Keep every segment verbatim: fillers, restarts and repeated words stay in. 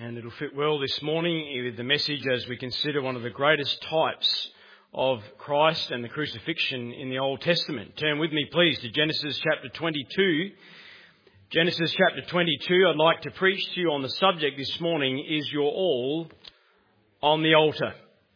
And it'll fit well this morning with the message as we consider one of the greatest types of Christ and the crucifixion in the Old Testament. Turn with me, please, to Genesis chapter twenty-two. Genesis chapter twenty-two, I'd like to preach to you on the subject this morning, is your all on the altar?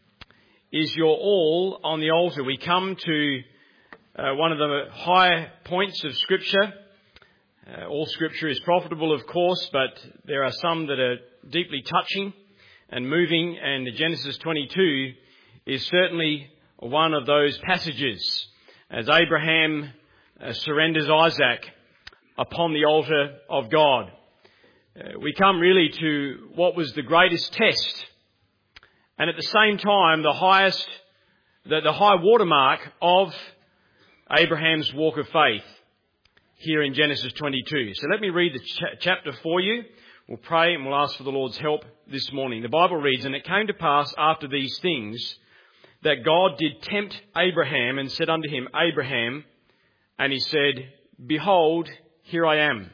Is your all on the altar? We come to uh, one of the high points of Scripture. Uh, all Scripture is profitable, of course, but there are some that are deeply touching and moving, and Genesis twenty-two is certainly one of those passages as Abraham uh, surrenders Isaac upon the altar of God. Uh, we come really to what was the greatest test, and at the same time the highest, the, the high watermark of Abraham's walk of faith here in Genesis twenty-two. So let me read the ch- chapter for you. We'll pray and we'll ask for the Lord's help this morning. The Bible reads, "And it came to pass after these things that God did tempt Abraham and said unto him, Abraham, and he said, Behold, here I am.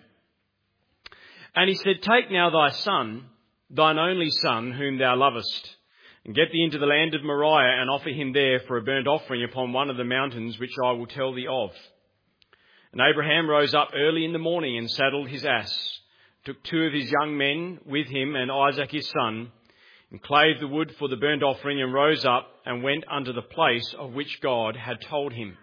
And he said, Take now thy son, thine only son, whom thou lovest, and get thee into the land of Moriah, and offer him there for a burnt offering upon one of the mountains which I will tell thee of. And Abraham rose up early in the morning and saddled his ass, took two of his young men with him and Isaac his son, and clave the wood for the burnt offering, and rose up and went unto the place of which God had told him.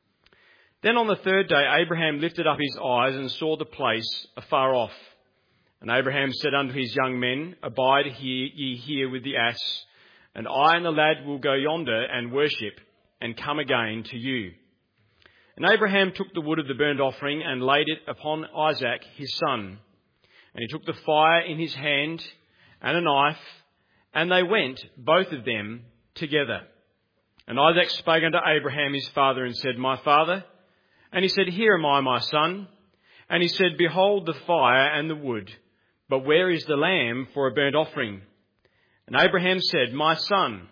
Then on the third day Abraham lifted up his eyes and saw the place afar off. And Abraham said unto his young men, Abide here, ye here with the ass, and I and the lad will go yonder and worship, and come again to you. And Abraham took the wood of the burnt offering and laid it upon Isaac his son. And he took the fire in his hand and a knife, and they went, both of them, together. And Isaac spake unto Abraham his father, and said, My father? And he said, Here am I, my son. And he said, Behold the fire and the wood, but where is the lamb for a burnt offering? And Abraham said, My son,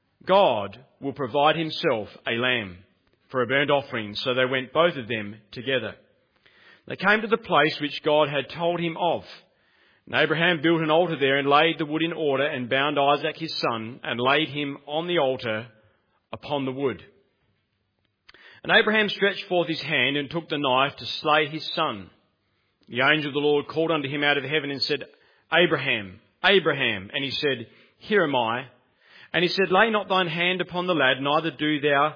God will provide himself a lamb for a burnt offering. So they went, both of them, together. They came to the place which God had told him of. And Abraham built an altar there, and laid the wood in order, and bound Isaac his son, and laid him on the altar upon the wood. And Abraham stretched forth his hand, and took the knife to slay his son. The angel of the Lord called unto him out of heaven, and said, Abraham, Abraham. And he said, Here am I. And he said, Lay not thine hand upon the lad, neither do thou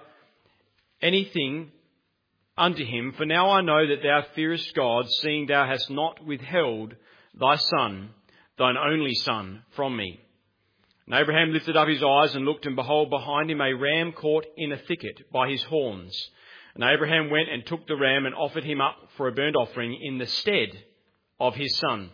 anything unto him, for now I know that thou fearest God, seeing thou hast not withheld thy son, thine only son, from me. And Abraham lifted up his eyes and looked, and behold, behind him a ram caught in a thicket by his horns. And Abraham went and took the ram and offered him up for a burnt offering in the stead of his son.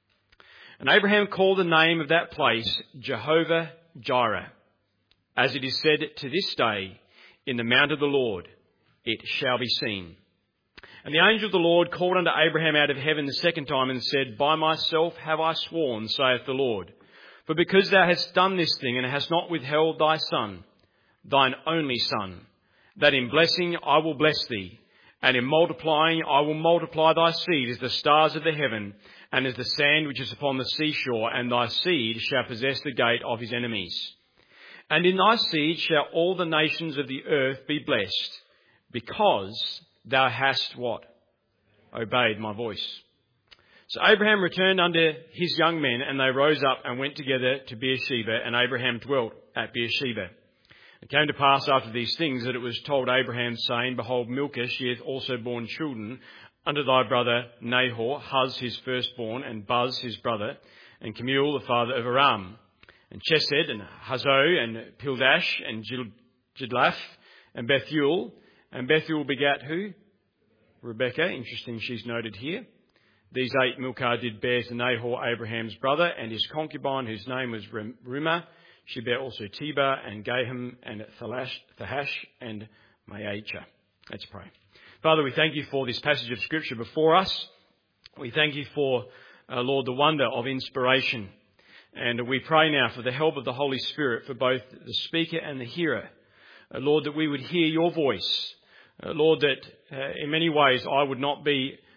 And Abraham called the name of that place Jehovah-Jireh, as it is said to this day, In the mount of the Lord it shall be seen. And the angel of the Lord called unto Abraham out of heaven the second time, and said, By myself have I sworn, saith the Lord, for because thou hast done this thing, and hast not withheld thy son, thine only son, that in blessing I will bless thee, and in multiplying I will multiply thy seed as the stars of the heaven, and as the sand which is upon the seashore, and thy seed shall possess the gate of his enemies. And in thy seed shall all the nations of the earth be blessed, because thou hast what? Obeyed my voice. So Abraham returned unto his young men, and they rose up and went together to Beersheba, and Abraham dwelt at Beersheba. It came to pass after these things that it was told Abraham, saying, Behold, Milcah, she hath also borne children unto thy brother Nahor, Huz his firstborn, and Buz his brother, and Kemuel the father of Aram, and Chesed, and Hazo, and Pildash, and Jidlaph, and Bethuel. And Bethuel begat who? Rebekah. Interesting, she's noted here. These eight Milcah did bear to Nahor, Abraham's brother, and his concubine, whose name was Reumah. She bare also Tebah, and Gaham, and Thahash, and Maachah. Let's pray. Father, we thank you for this passage of Scripture before us. We thank you for, uh, Lord, the wonder of inspiration. And we pray now for the help of the Holy Spirit for both the speaker and the hearer. Uh, Lord, that we would hear your voice. Uh, Lord, that uh, in many ways I would not be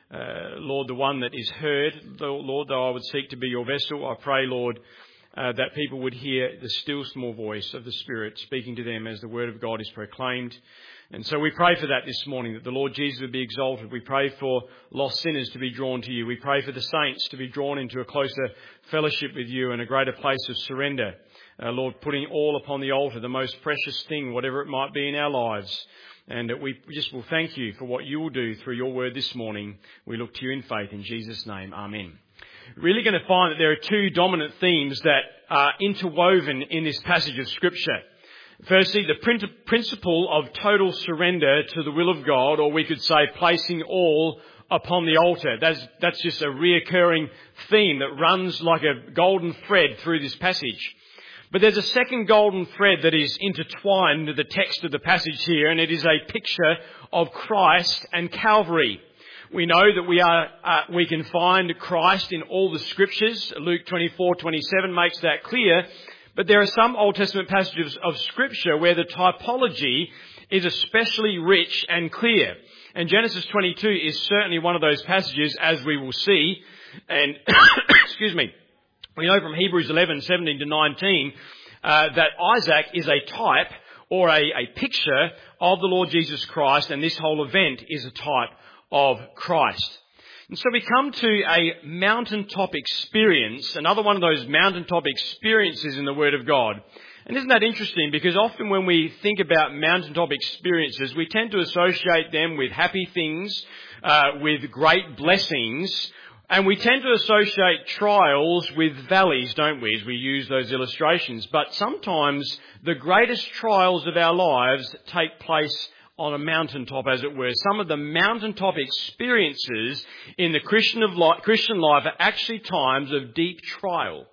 uh, Lord, the one that is heard. Lord, though I would seek to be your vessel, I pray, Lord, uh, that people would hear the still small voice of the Spirit speaking to them as the word of God is proclaimed. And so we pray for that this morning, that the Lord Jesus would be exalted. We pray for lost sinners to be drawn to you. We pray for the saints to be drawn into a closer fellowship with you and a greater place of surrender. Uh, Lord, putting all upon the altar, the most precious thing, whatever it might be in our lives. And uh, we just will thank you for what you will do through your word this morning. We look to you in faith in Jesus' name. Amen. Really going to find that there are two dominant themes that are interwoven in this passage of Scripture. Firstly, the principle of total surrender to the will of God, or we could say placing all upon the altar. That's, that's just a reoccurring theme that runs like a golden thread through this passage. But there's a second golden thread that is intertwined with the text of the passage here, and it is a picture of Christ and Calvary. We know that we are uh, we can find Christ in all the Scriptures. Luke twenty-four twenty-seven makes that clear. But there are some Old Testament passages of Scripture where the typology is especially rich and clear. And Genesis twenty-two is certainly one of those passages, as we will see. And, excuse me, we know from Hebrews eleven seventeen to nineteen uh, that Isaac is a type or a, a picture of the Lord Jesus Christ, and this whole event is a type of Christ. And so we come to a mountaintop experience, another one of those mountaintop experiences in the Word of God. And isn't that interesting? Because often when we think about mountaintop experiences, we tend to associate them with happy things, uh, with great blessings, and we tend to associate trials with valleys, don't we, as we use those illustrations. But sometimes the greatest trials of our lives take place on a mountaintop, as it were. Some of the mountaintop experiences in the Christian of life, Christian life are actually times of deep trial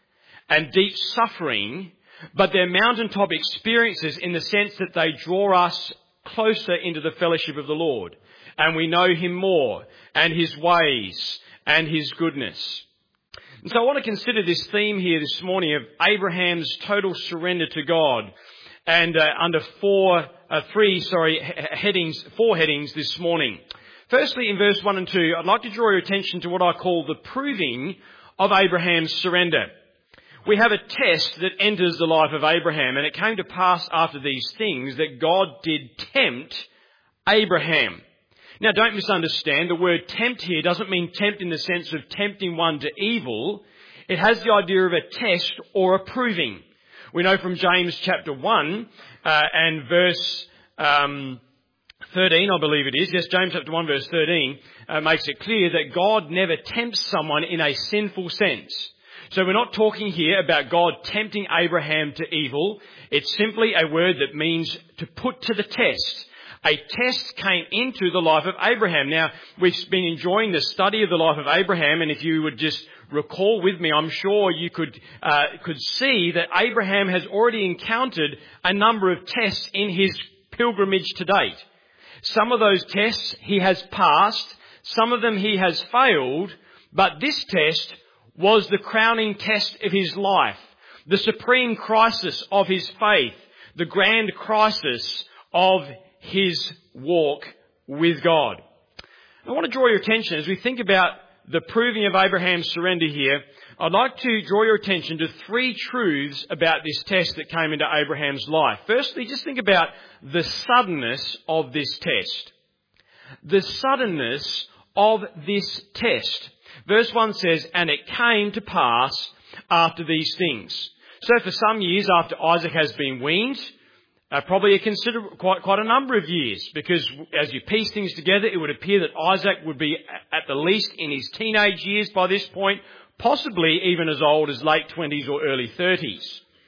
and deep suffering, but they're mountaintop experiences in the sense that they draw us closer into the fellowship of the Lord, and we know Him more and His ways and His goodness. And so I want to consider this theme here this morning of Abraham's total surrender to God, and uh, under four, uh, three, sorry, headings, four headings this morning. Firstly, in verse one and two, I'd like to draw your attention to what I call the proving of Abraham's surrender. We have a test that enters the life of Abraham, and it came to pass after these things that God did tempt Abraham. Now, don't misunderstand. The word tempt here doesn't mean tempt in the sense of tempting one to evil. It has the idea of a test or a proving. We know from James chapter one uh, and verse um, thirteen, I believe it is. Yes, James chapter one verse thirteen uh, makes it clear that God never tempts someone in a sinful sense. So we're not talking here about God tempting Abraham to evil. It's simply a word that means to put to the test. A test came into the life of Abraham. Now, we've been enjoying the study of the life of Abraham, and if you would just recall with me, I'm sure you could uh, could see that Abraham has already encountered a number of tests in his pilgrimage to date. Some of those tests he has passed, some of them he has failed, but this test was the crowning test of his life, the supreme crisis of his faith, the grand crisis of his walk with God. I want to draw your attention as we think about the proving of Abraham's surrender here. I'd like to draw your attention to three truths about this test that came into Abraham's life. Firstly, just think about the suddenness of this test. The suddenness of this test. Verse one says, and it came to pass after these things. So for some years after Isaac has been weaned, Uh, probably a consider quite quite a number of years, because as you piece things together, it would appear that Isaac would be at the least in his teenage years by this point, possibly even as old as late twenties or early thirties.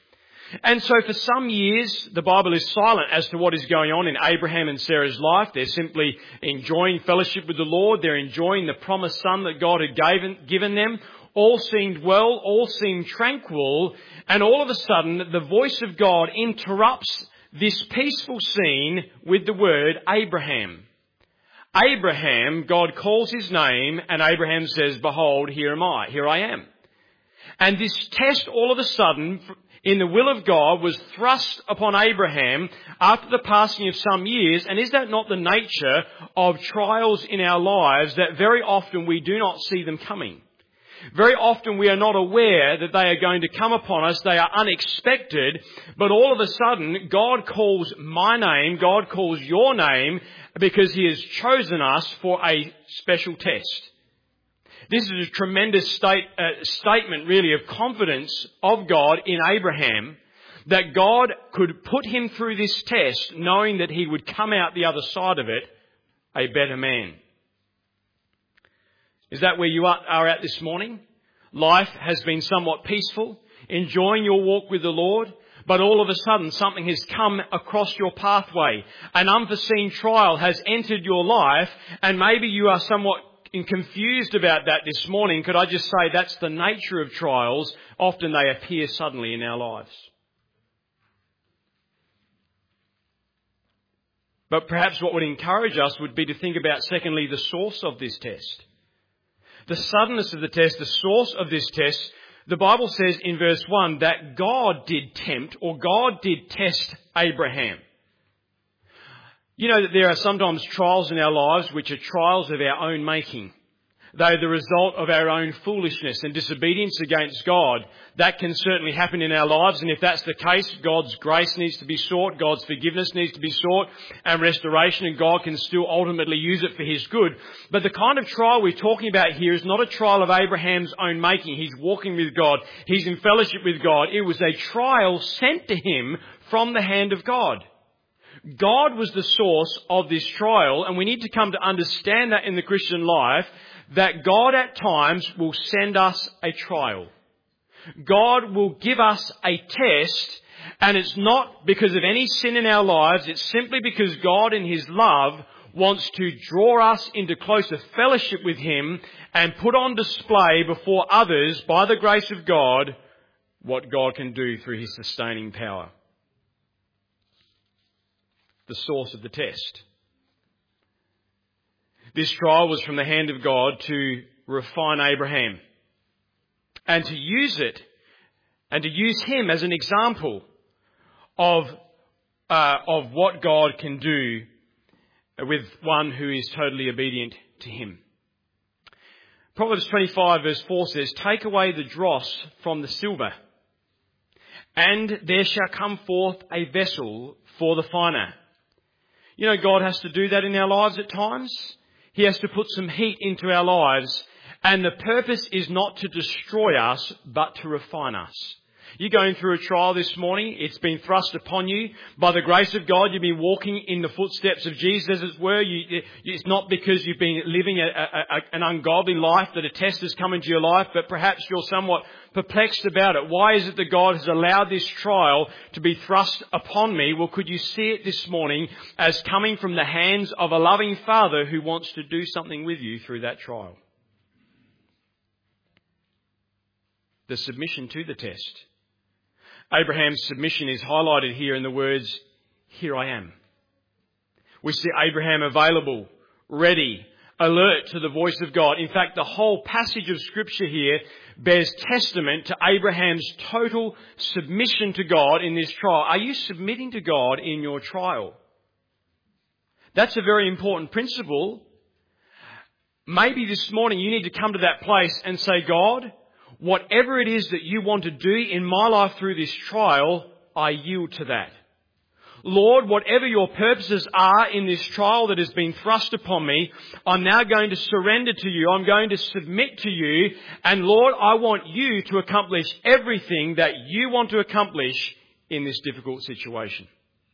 And so for some years, the Bible is silent as to what is going on in Abraham and Sarah's life. They're simply enjoying fellowship with the Lord. They're enjoying the promised son that God had given, given them. All seemed well, all seemed tranquil, and all of a sudden the voice of God interrupts this peaceful scene with the word Abraham. Abraham, God calls his name, and Abraham says, behold, here am I, here I am. And this test all of a sudden in the will of God was thrust upon Abraham after the passing of some years. And is that not the nature of trials in our lives, that very often we do not see them coming? Very often we are not aware that they are going to come upon us. They are unexpected. But all of a sudden, God calls my name, God calls your name, because He has chosen us for a special test. This is a tremendous state, uh, statement, really, of confidence of God in Abraham, that God could put him through this test knowing that he would come out the other side of it a better man. Is that where you are, are at this morning? Life has been somewhat peaceful, enjoying your walk with the Lord, but all of a sudden something has come across your pathway. An unforeseen trial has entered your life, and maybe you are somewhat confused about that this morning. Could I just say that's the nature of trials. Often they appear suddenly in our lives. But perhaps what would encourage us would be to think about, secondly, the source of this test. The suddenness of the test, the source of this test. The Bible says in verse one that God did tempt, or God did test Abraham. You know that there are sometimes trials in our lives which are trials of our own making. They are the result of our own foolishness and disobedience against God. That can certainly happen in our lives, and if that's the case, God's grace needs to be sought, God's forgiveness needs to be sought, and restoration, and God can still ultimately use it for His good. But the kind of trial we're talking about here is not a trial of Abraham's own making. He's walking with God. He's in fellowship with God. It was a trial sent to him from the hand of God. God was the source of this trial, and we need to come to understand that in the Christian life, that God at times will send us a trial. God will give us a test, and it's not because of any sin in our lives. It's simply because God in His love wants to draw us into closer fellowship with Him and put on display before others, by the grace of God, what God can do through His sustaining power. The source of the test. This trial was from the hand of God to refine Abraham and to use it and to use him as an example of uh, of what God can do with one who is totally obedient to Him. Proverbs twenty-five verse four says, "Take away the dross from the silver, and there shall come forth a vessel for the finer." You know, God has to do that in our lives at times. He has to put some heat into our lives. And the purpose is not to destroy us, but to refine us. You're going through a trial this morning. It's been thrust upon you. By the grace of God, you've been walking in the footsteps of Jesus, as it were. You, it's not because you've been living a, a, a, an ungodly life that a test has come into your life, but perhaps you're somewhat perplexed about it. Why is it that God has allowed this trial to be thrust upon me? Well, could you see it this morning as coming from the hands of a loving Father who wants to do something with you through that trial? The submission to the test. Abraham's submission is highlighted here in the words, "Here I am." We see Abraham available, ready, alert to the voice of God. In fact, the whole passage of Scripture here bears testament to Abraham's total submission to God in this trial. Are you submitting to God in your trial? That's a very important principle. Maybe this morning you need to come to that place and say, "God, whatever it is that you want to do in my life through this trial, I yield to that. Lord, whatever your purposes are in this trial that has been thrust upon me, I'm now going to surrender to you. I'm going to submit to you. And Lord, I want you to accomplish everything that you want to accomplish in this difficult situation."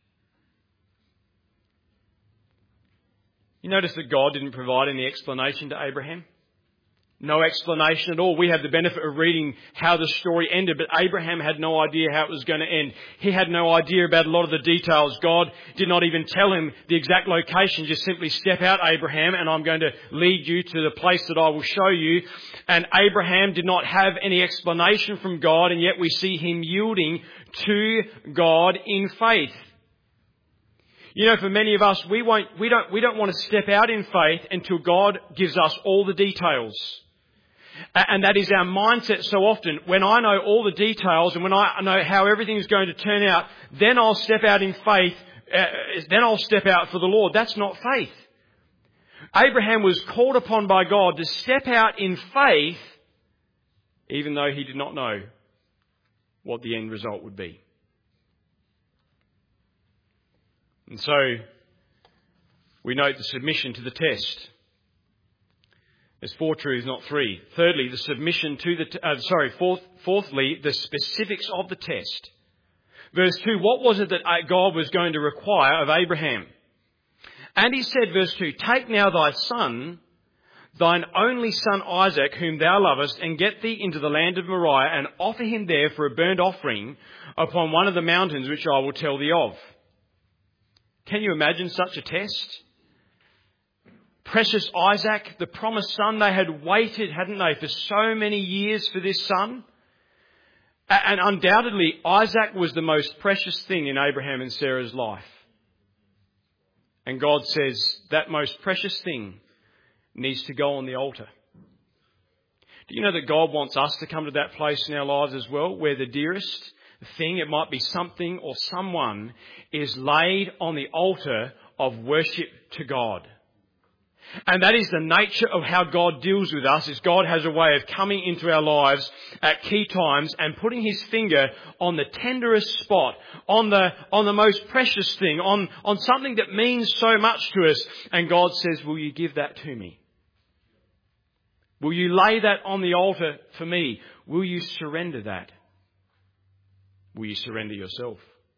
You notice that God didn't provide any explanation to Abraham. No explanation at all. We have the benefit of reading how the story ended, but Abraham had no idea how it was going to end. He had no idea about a lot of the details. God did not even tell him the exact location. Just simply, "Step out, Abraham, and I'm going to lead you to the place that I will show you." And Abraham did not have any explanation from God, and yet we see him yielding to God in faith. You know, for many of us, we won't, we don't, we don't want to step out in faith until God gives us all the details. And that is our mindset so often. When I know all the details and when I know how everything is going to turn out, then I'll step out in faith, uh, then I'll step out for the Lord. That's not faith. Abraham was called upon by God to step out in faith, even though he did not know what the end result would be. And so, we note the submission to the test. There's four truths, not three. Thirdly, the submission to the, t- uh, sorry, fourth, fourthly, the specifics of the test. Verse two, what was it that God was going to require of Abraham? And he said, verse two, take now thy son, thine only son Isaac, whom thou lovest, and get thee into the land of Moriah, and offer him there for a burnt offering upon one of the mountains which I will tell thee of. Can you imagine such a test? Precious Isaac, the promised son, they had waited, hadn't they, for so many years for this son. And undoubtedly, Isaac was the most precious thing in Abraham and Sarah's life. And God says that most precious thing needs to go on the altar. Do you know that God wants us to come to that place in our lives as well, where the dearest thing, it might be something or someone, is laid on the altar of worship to God. And that is the nature of how God deals with us, is God has a way of coming into our lives at key times and putting his finger on the tenderest spot, on the, on the most precious thing, on, on something that means so much to us. And God says, will you give that to me? Will you lay that on the altar for me? Will you surrender that? Will you surrender yourself?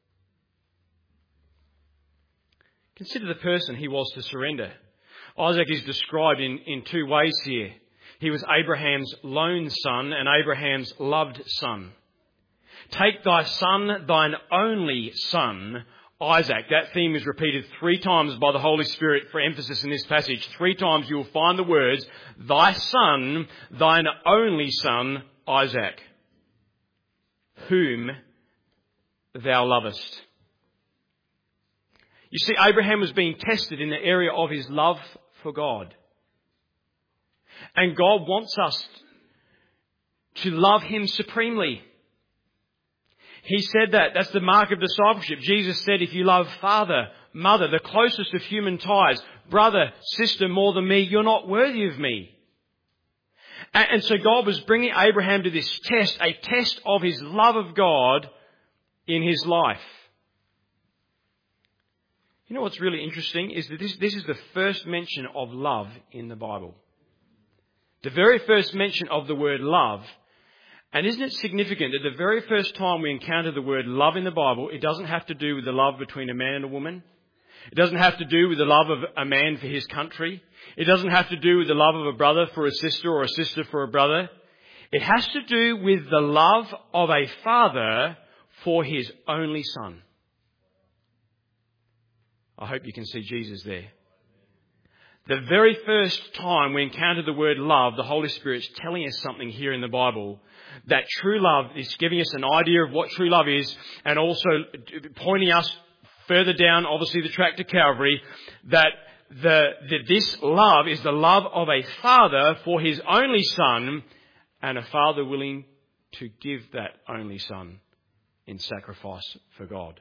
Consider the person he was to surrender. Isaac is described in, in two ways here. He was Abraham's lone son and Abraham's loved son. Take thy son, thine only son, Isaac. That theme is repeated three times by the Holy Spirit for emphasis in this passage. Three times you will find the words, thy son, thine only son, Isaac, whom thou lovest. You see, Abraham was being tested in the area of his love for God. And God wants us to love him supremely. He said that. That's the mark of discipleship. Jesus said, if you love father, mother, the closest of human ties, brother, sister more than me, you're not worthy of me. And, and so God was bringing Abraham to this test, a test of his love of God in his life. You know what's really interesting is that this, this is the first mention of love in the Bible. The very first mention of the word love. And isn't it significant that the very first time we encounter the word love in the Bible, it doesn't have to do with the love between a man and a woman. It doesn't have to do with the love of a man for his country. It doesn't have to do with the love of a brother for a sister or a sister for a brother. It has to do with the love of a father for his only son. I hope you can see Jesus there. The very first time we encounter the word love, the Holy Spirit's telling us something here in the Bible. That true love is giving us an idea of what true love is, and also pointing us further down, obviously, the track to Calvary, that the, that this love is the love of a father for his only son, and a father willing to give that only son in sacrifice for God.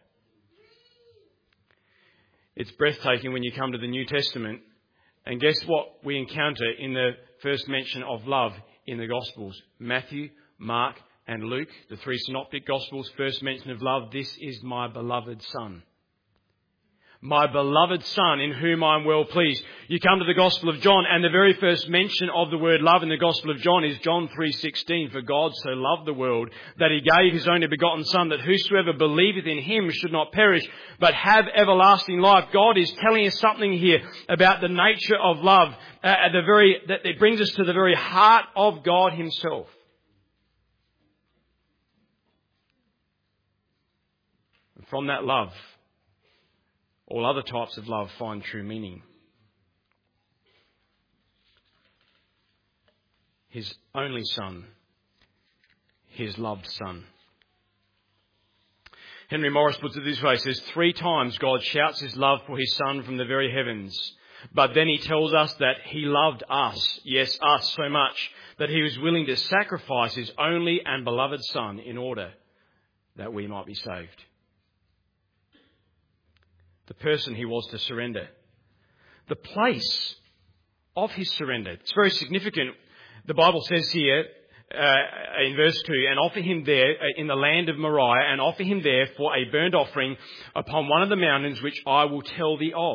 It's breathtaking when you come to the New Testament, and guess what we encounter in the first mention of love in the Gospels? Matthew, Mark and Luke, the three synoptic Gospels, first mention of love, this is my beloved Son. My beloved Son, in whom I am well pleased. You come to the Gospel of John, and the very first mention of the word love in the Gospel of John is John three sixteen. For God so loved the world that he gave his only begotten Son, that whosoever believeth in him should not perish, but have everlasting life. God is telling us something here about the nature of love, uh, at the very, that it brings us to the very heart of God himself. And from that love, all other types of love find true meaning. His only Son, his loved Son. Henry Morris puts it this way, he says, three times God shouts his love for his Son from the very heavens. But then he tells us that he loved us, yes, us so much, that he was willing to sacrifice his only and beloved Son in order that we might be saved. The person he was to surrender. The place of his surrender. It's very significant. The Bible says here uh, in verse two, and offer him there in the land of Moriah, and offer him there for a burnt offering upon one of the mountains which I will tell thee of.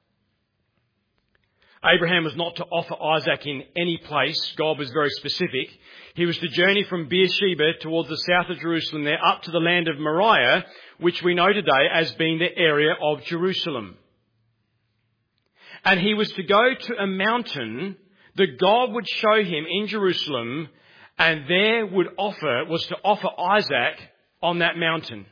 Abraham was not to offer Isaac in any place. God was very specific. He was to journey from Beersheba towards the south of Jerusalem there up to the land of Moriah, which we know today as being the area of Jerusalem. And he was to go to a mountain that God would show him in Jerusalem, and there would offer, was to offer Isaac on that mountain.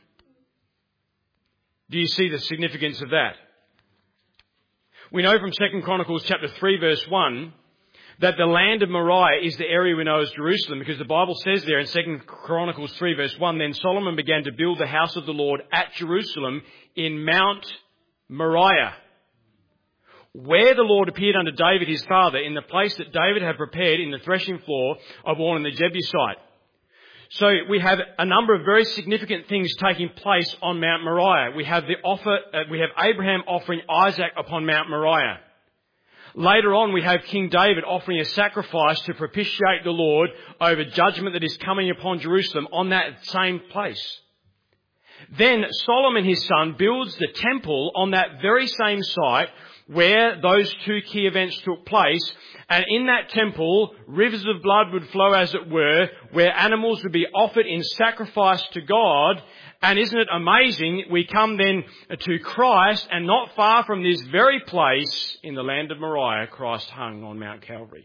Do you see the significance of that? We know from Second Chronicles chapter three verse one that the land of Moriah is the area we know as Jerusalem, because the Bible says there in Second Chronicles three verse one, then Solomon began to build the house of the Lord at Jerusalem in Mount Moriah, where the Lord appeared unto David his father, in the place that David had prepared in the threshing floor of Ornan the Jebusite. So we have a number of very significant things taking place on Mount Moriah. We have the offer, uh, we have Abraham offering Isaac upon Mount Moriah. Later on, we have King David offering a sacrifice to propitiate the Lord over judgment that is coming upon Jerusalem on that same place. Then Solomon, his son, builds the temple on that very same site where those two key events took place. And in that temple, rivers of blood would flow, as it were, where animals would be offered in sacrifice to God. And isn't it amazing? We come then to Christ, and not far from this very place in the land of Moriah, Christ hung on Mount Calvary.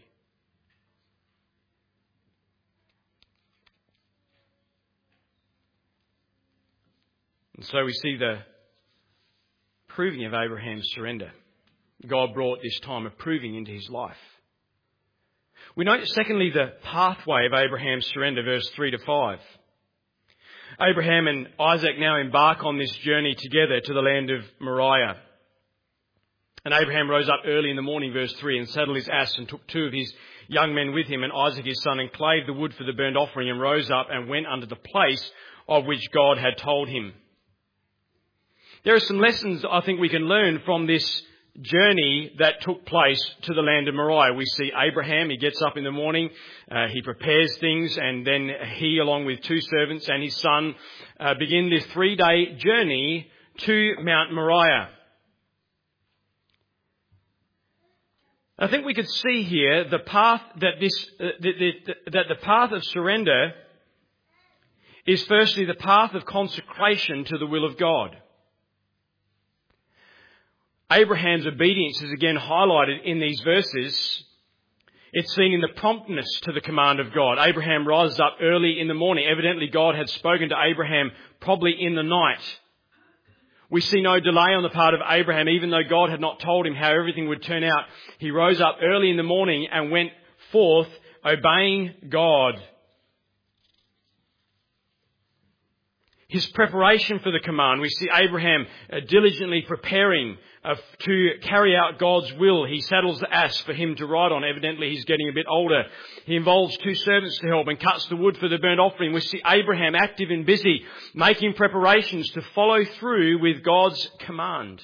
And so we see the proving of Abraham's surrender. God brought this time of proving into his life. We note, secondly, the pathway of Abraham's surrender, verse three to five. Abraham and Isaac now embark on this journey together to the land of Moriah. And Abraham rose up early in the morning, verse three, and saddled his ass and took two of his young men with him and Isaac his son, and clave the wood for the burnt offering, and rose up and went unto the place of which God had told him. There are some lessons I think we can learn from this journey that took place to the land of Moriah. We see Abraham, he gets up in the morning, uh, he prepares things, and then he, along with two servants and his son, uh, begin this three-day journey to Mount Moriah. I think we could see here the path that this, uh, the, the, that the path of surrender is firstly the path of consecration to the will of God. Abraham's obedience is again highlighted in these verses. It's seen in the promptness to the command of God. Abraham rises up early in the morning. Evidently God had spoken to Abraham probably in the night. We see no delay on the part of Abraham, even though God had not told him how everything would turn out. He rose up early in the morning and went forth obeying God. His preparation for the command, we see Abraham uh, diligently preparing uh, to carry out God's will. He saddles the ass for him to ride on. Evidently he's getting a bit older. He involves two servants to help and cuts the wood for the burnt offering. We see Abraham active and busy, making preparations to follow through with God's command.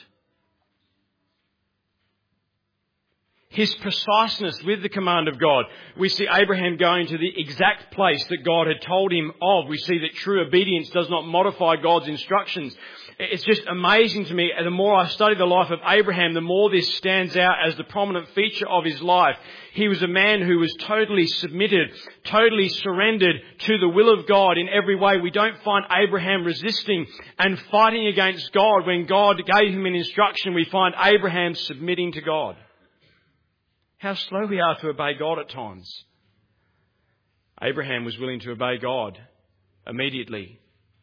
His preciseness with the command of God. We see Abraham going to the exact place that God had told him of. We see that true obedience does not modify God's instructions. It's just amazing to me. The more I study the life of Abraham, the more this stands out as the prominent feature of his life. He was a man who was totally submitted, totally surrendered to the will of God in every way. We don't find Abraham resisting and fighting against God. When God gave him an instruction, we find Abraham submitting to God. How slow we are to obey God at times. Abraham was willing to obey God immediately.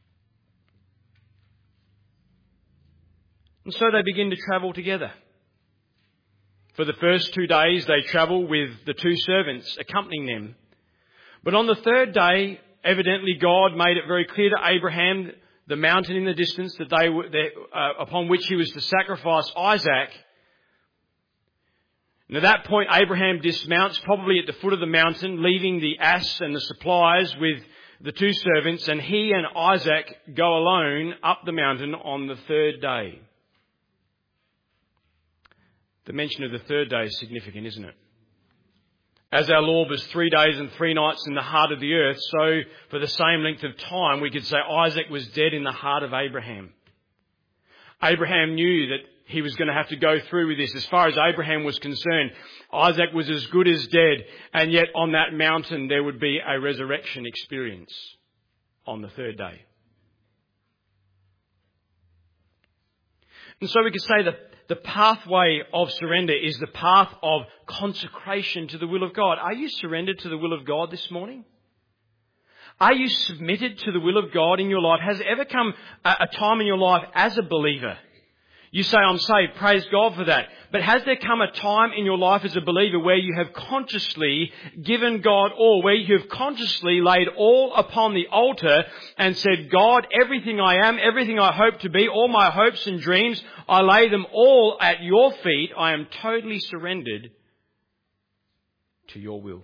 And so they begin to travel together. For the first two days they travel with the two servants accompanying them. But on the third day, evidently God made it very clear to Abraham the mountain in the distance that they were, uh, upon which he was to sacrifice Isaac. And at that point, Abraham dismounts, probably at the foot of the mountain, leaving the ass and the supplies with the two servants, and he and Isaac go alone up the mountain on the third day. The mention of the third day is significant, isn't it? As our Lord was three days and three nights in the heart of the earth, so for the same length of time, we could say Isaac was dead in the heart of Abraham. Abraham knew that he was going to have to go through with this. As far as Abraham was concerned, Isaac was as good as dead, and yet on that mountain there would be a resurrection experience on the third day. And so we could say that the pathway of surrender is the path of consecration to the will of God. Are you surrendered to the will of God this morning? Are you submitted to the will of God in your life? Has there ever come a, a time in your life as a believer? You say, I'm saved, praise God for that. But has there come a time in your life as a believer where you have consciously given God all, where you have consciously laid all upon the altar and said, God, everything I am, everything I hope to be, all my hopes and dreams, I lay them all at your feet. I am totally surrendered to your will.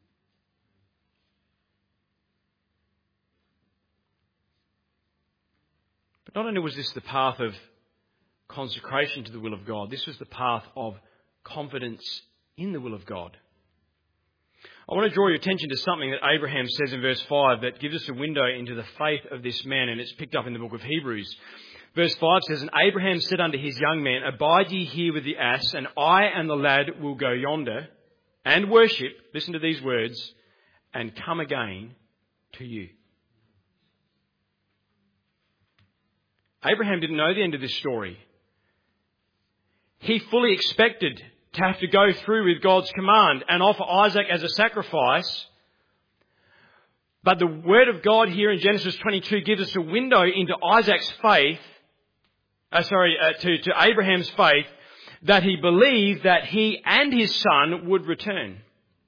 But not only was this the path of consecration to the will of God, this was the path of confidence in the will of God. I want to draw your attention to something that Abraham says in verse five that gives us a window into the faith of this man, and it's picked up in the book of Hebrews. Verse five says, And Abraham said unto his young man, Abide ye here with the ass, and I and the lad will go yonder and worship, listen to these words, and come again to you. Abraham didn't know the end of this story. He fully expected to have to go through with God's command and offer Isaac as a sacrifice. But the word of God here in Genesis twenty-two gives us a window into Isaac's faith, uh, sorry, uh, to, to Abraham's faith, that he believed that he and his son would return.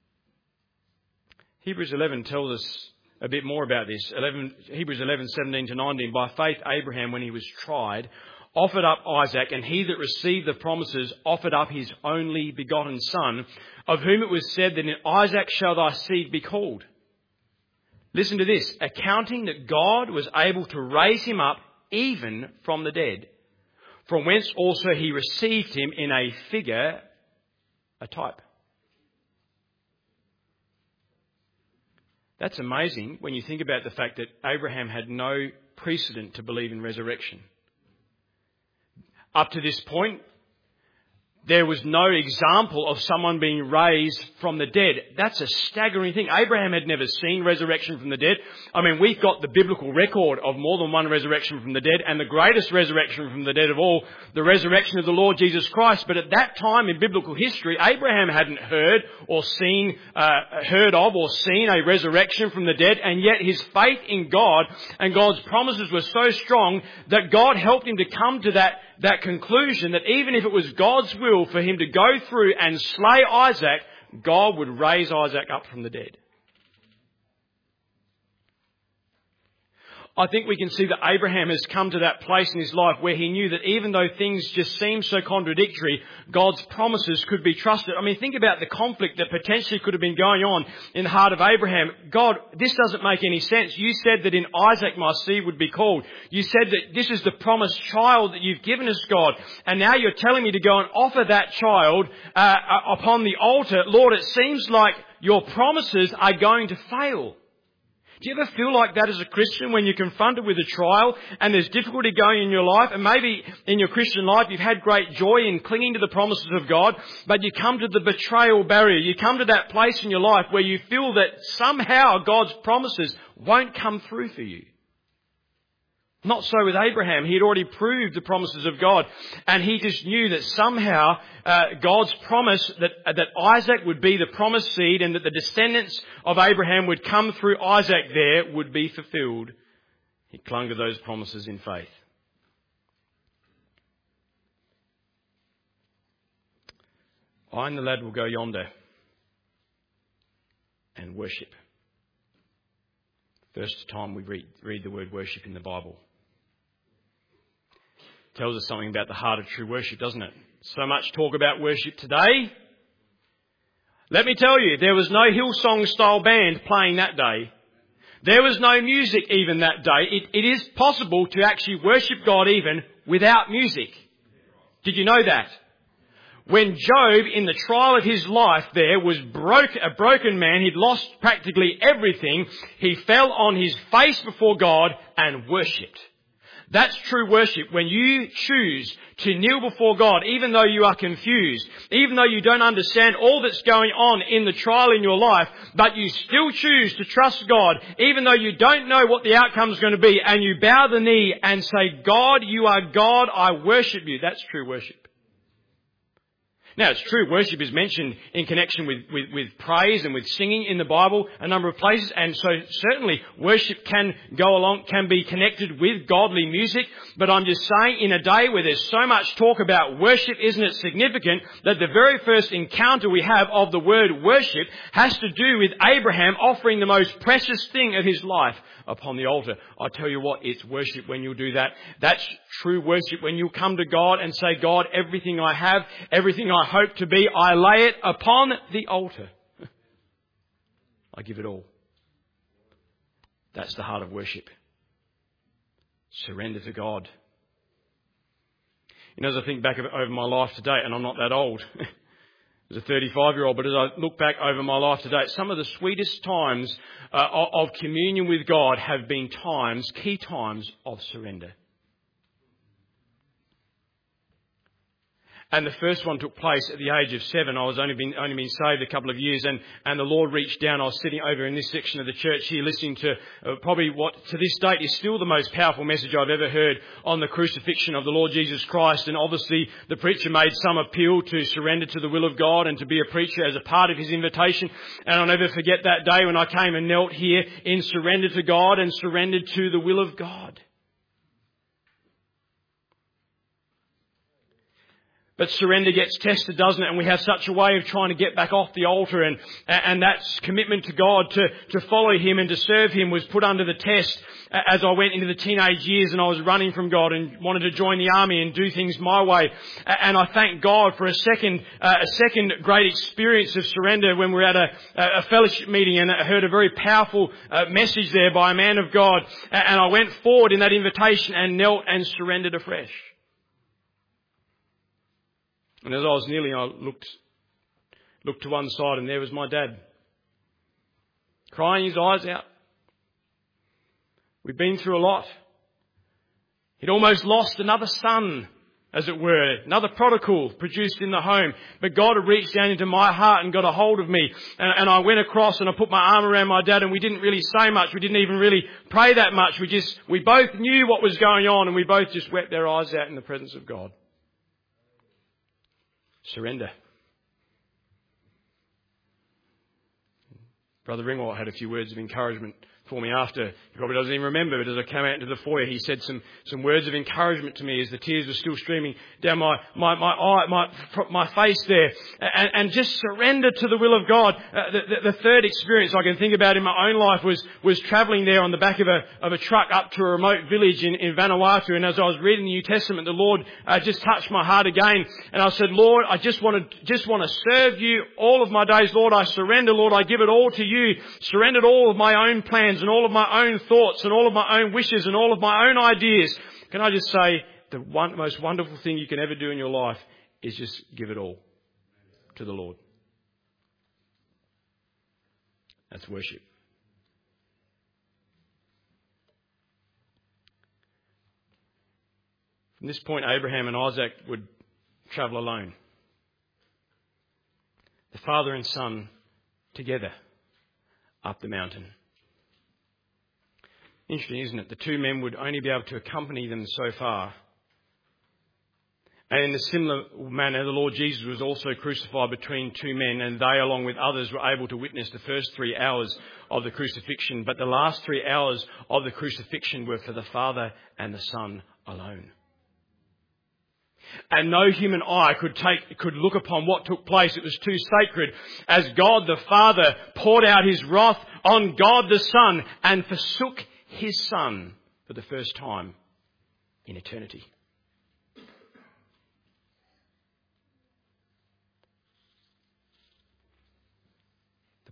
Hebrews eleven tells us a bit more about this. eleven, Hebrews eleven, seventeen to nineteen. By faith, Abraham, when he was tried, offered up Isaac, and he that received the promises offered up his only begotten son, of whom it was said that in Isaac shall thy seed be called. Listen to this, accounting that God was able to raise him up even from the dead, from whence also he received him in a figure, a type. That's amazing when you think about the fact that Abraham had no precedent to believe in resurrection. Up to this point, there was no example of someone being raised from the dead. That's a staggering thing. Abraham had never seen resurrection from the dead. I mean, we've got the biblical record of more than one resurrection from the dead, and the greatest resurrection from the dead of all, the resurrection of the Lord Jesus Christ. But at that time in biblical history, Abraham hadn't heard or seen, uh, heard of or seen a resurrection from the dead, and yet his faith in God and God's promises were so strong that God helped him to come to that that conclusion that even if it was God's will for him to go through and slay Isaac, God would raise Isaac up from the dead. I think we can see that Abraham has come to that place in his life where he knew that even though things just seemed so contradictory, God's promises could be trusted. I mean, think about the conflict that potentially could have been going on in the heart of Abraham. God, this doesn't make any sense. You said that in Isaac my seed would be called. You said that this is the promised child that you've given us, God. And now you're telling me to go and offer that child uh, upon the altar. Lord, it seems like your promises are going to fail. Do you ever feel like that as a Christian when you're confronted with a trial and there's difficulty going in your life, and maybe in your Christian life you've had great joy in clinging to the promises of God, but you come to the betrayal barrier. You come to that place in your life where you feel that somehow God's promises won't come through for you. Not so with Abraham. He had already proved the promises of God, and he just knew that somehow uh, God's promise that uh, that Isaac would be the promised seed and that the descendants of Abraham would come through Isaac there would be fulfilled. He clung to those promises in faith. I and the lad will go yonder and worship. First time we read, read the word worship in the Bible. Tells us something about the heart of true worship, doesn't it? So much talk about worship today. Let me tell you, there was no Hillsong style band playing that day. There was no music even that day. It, it is possible to actually worship God even without music. Did you know that? When Job, in the trial of his life there, was broke, a broken man, he'd lost practically everything, he fell on his face before God and worshipped. That's true worship. When you choose to kneel before God, even though you are confused, even though you don't understand all that's going on in the trial in your life, but you still choose to trust God, even though you don't know what the outcome is going to be, and you bow the knee and say, God, you are God, I worship you. That's true worship. Now, it's true, worship is mentioned in connection with, with, with praise and with singing in the Bible a number of places, and so certainly worship can go along, can be connected with godly music, but I'm just saying, in a day where there's so much talk about worship, isn't it significant that the very first encounter we have of the word worship has to do with Abraham offering the most precious thing of his life upon the altar. I tell you what, it's worship when you do that. That's true worship when you come to God and say, God, everything I have, everything I hope to be, I lay it upon the altar. I give it all. That's the heart of worship. Surrender to God. You know, as I think back over my life today, and I'm not that old, as a thirty-five-year-old, but as I look back over my life today, some of the sweetest times uh, of communion with God have been times, key times of surrender. And the first one took place at the age of seven. I was only been, only been saved a couple of years, and, and the Lord reached down. I was sitting over in this section of the church here listening to uh, probably what to this date is still the most powerful message I've ever heard on the crucifixion of the Lord Jesus Christ. And obviously the preacher made some appeal to surrender to the will of God and to be a preacher as a part of his invitation. And I'll never forget that day when I came and knelt here in surrender to God and surrendered to the will of God. But surrender gets tested, doesn't it? And we have such a way of trying to get back off the altar, and and that commitment to God to, to follow Him and to serve Him was put under the test as I went into the teenage years and I was running from God and wanted to join the army and do things my way. And I thank God for a second uh, a second great experience of surrender when we were at a, a fellowship meeting, and I heard a very powerful uh, message there by a man of God. And I went forward in that invitation and knelt and surrendered afresh. And as I was kneeling, I looked looked to one side, and there was my dad, crying his eyes out. We'd been through a lot. He'd almost lost another son, as it were, another prodigal produced in the home. But God had reached down into my heart and got a hold of me. And, and I went across and I put my arm around my dad, and we didn't really say much. We didn't even really pray that much. We just, we both knew what was going on, and we both just wept our eyes out in the presence of God. Surrender. Brother Ringwald had a few words of encouragement for me after. He probably doesn't even remember, but as I came out into the foyer, he said some, some words of encouragement to me as the tears were still streaming down my, my, my eye, my, my face there. And, and just surrender to the will of God. Uh, the, the, the third experience I can think about in my own life was, was travelling there on the back of a, of a truck up to a remote village in, in Vanuatu. And as I was reading the New Testament, the Lord uh, just touched my heart again. And I said, Lord, I just want to, just want to serve you all of my days. Lord, I surrender. Lord, I give it all to you. Surrendered all of my own plans and all of my own thoughts and all of my own wishes and all of my own ideas. Can I just say, the one, most wonderful thing you can ever do in your life is just give it all to the Lord. That's worship. From this point, Abraham and Isaac would travel alone. The father and son together up the mountain. Interesting, isn't it? The two men would only be able to accompany them so far. And in a similar manner, the Lord Jesus was also crucified between two men, and they, along with others, were able to witness the first three hours of the crucifixion. But the last three hours of the crucifixion were for the Father and the Son alone. And no human eye could take, could look upon what took place. It was too sacred, as God the Father poured out His wrath on God the Son and forsook His Son for the first time in eternity.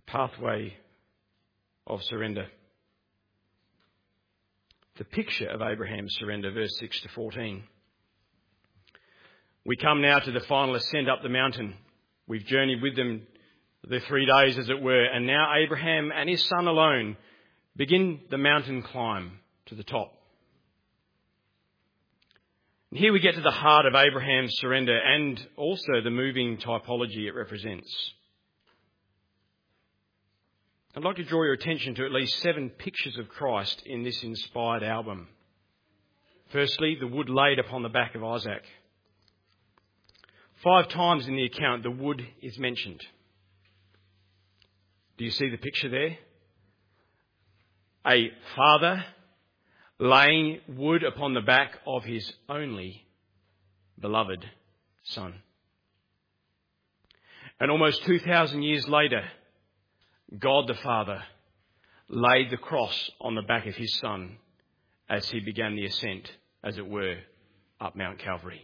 pathway of surrender. The picture of Abraham's surrender, verse six to fourteen. We come now to the final ascent up the mountain. We've journeyed with them the three days, as it were, and now Abraham and his son alone begin the mountain climb to the top. And here we get to the heart of Abraham's surrender and also the moving typology it represents. I'd like to draw your attention to at least seven pictures of Christ in this inspired album. Firstly, the wood laid upon the back of Isaac. Five times in the account, the wood is mentioned. Do you see the picture there? A father laying wood upon the back of his only beloved son. And almost two thousand years later, God the Father laid the cross on the back of his son as he began the ascent, as it were, up Mount Calvary.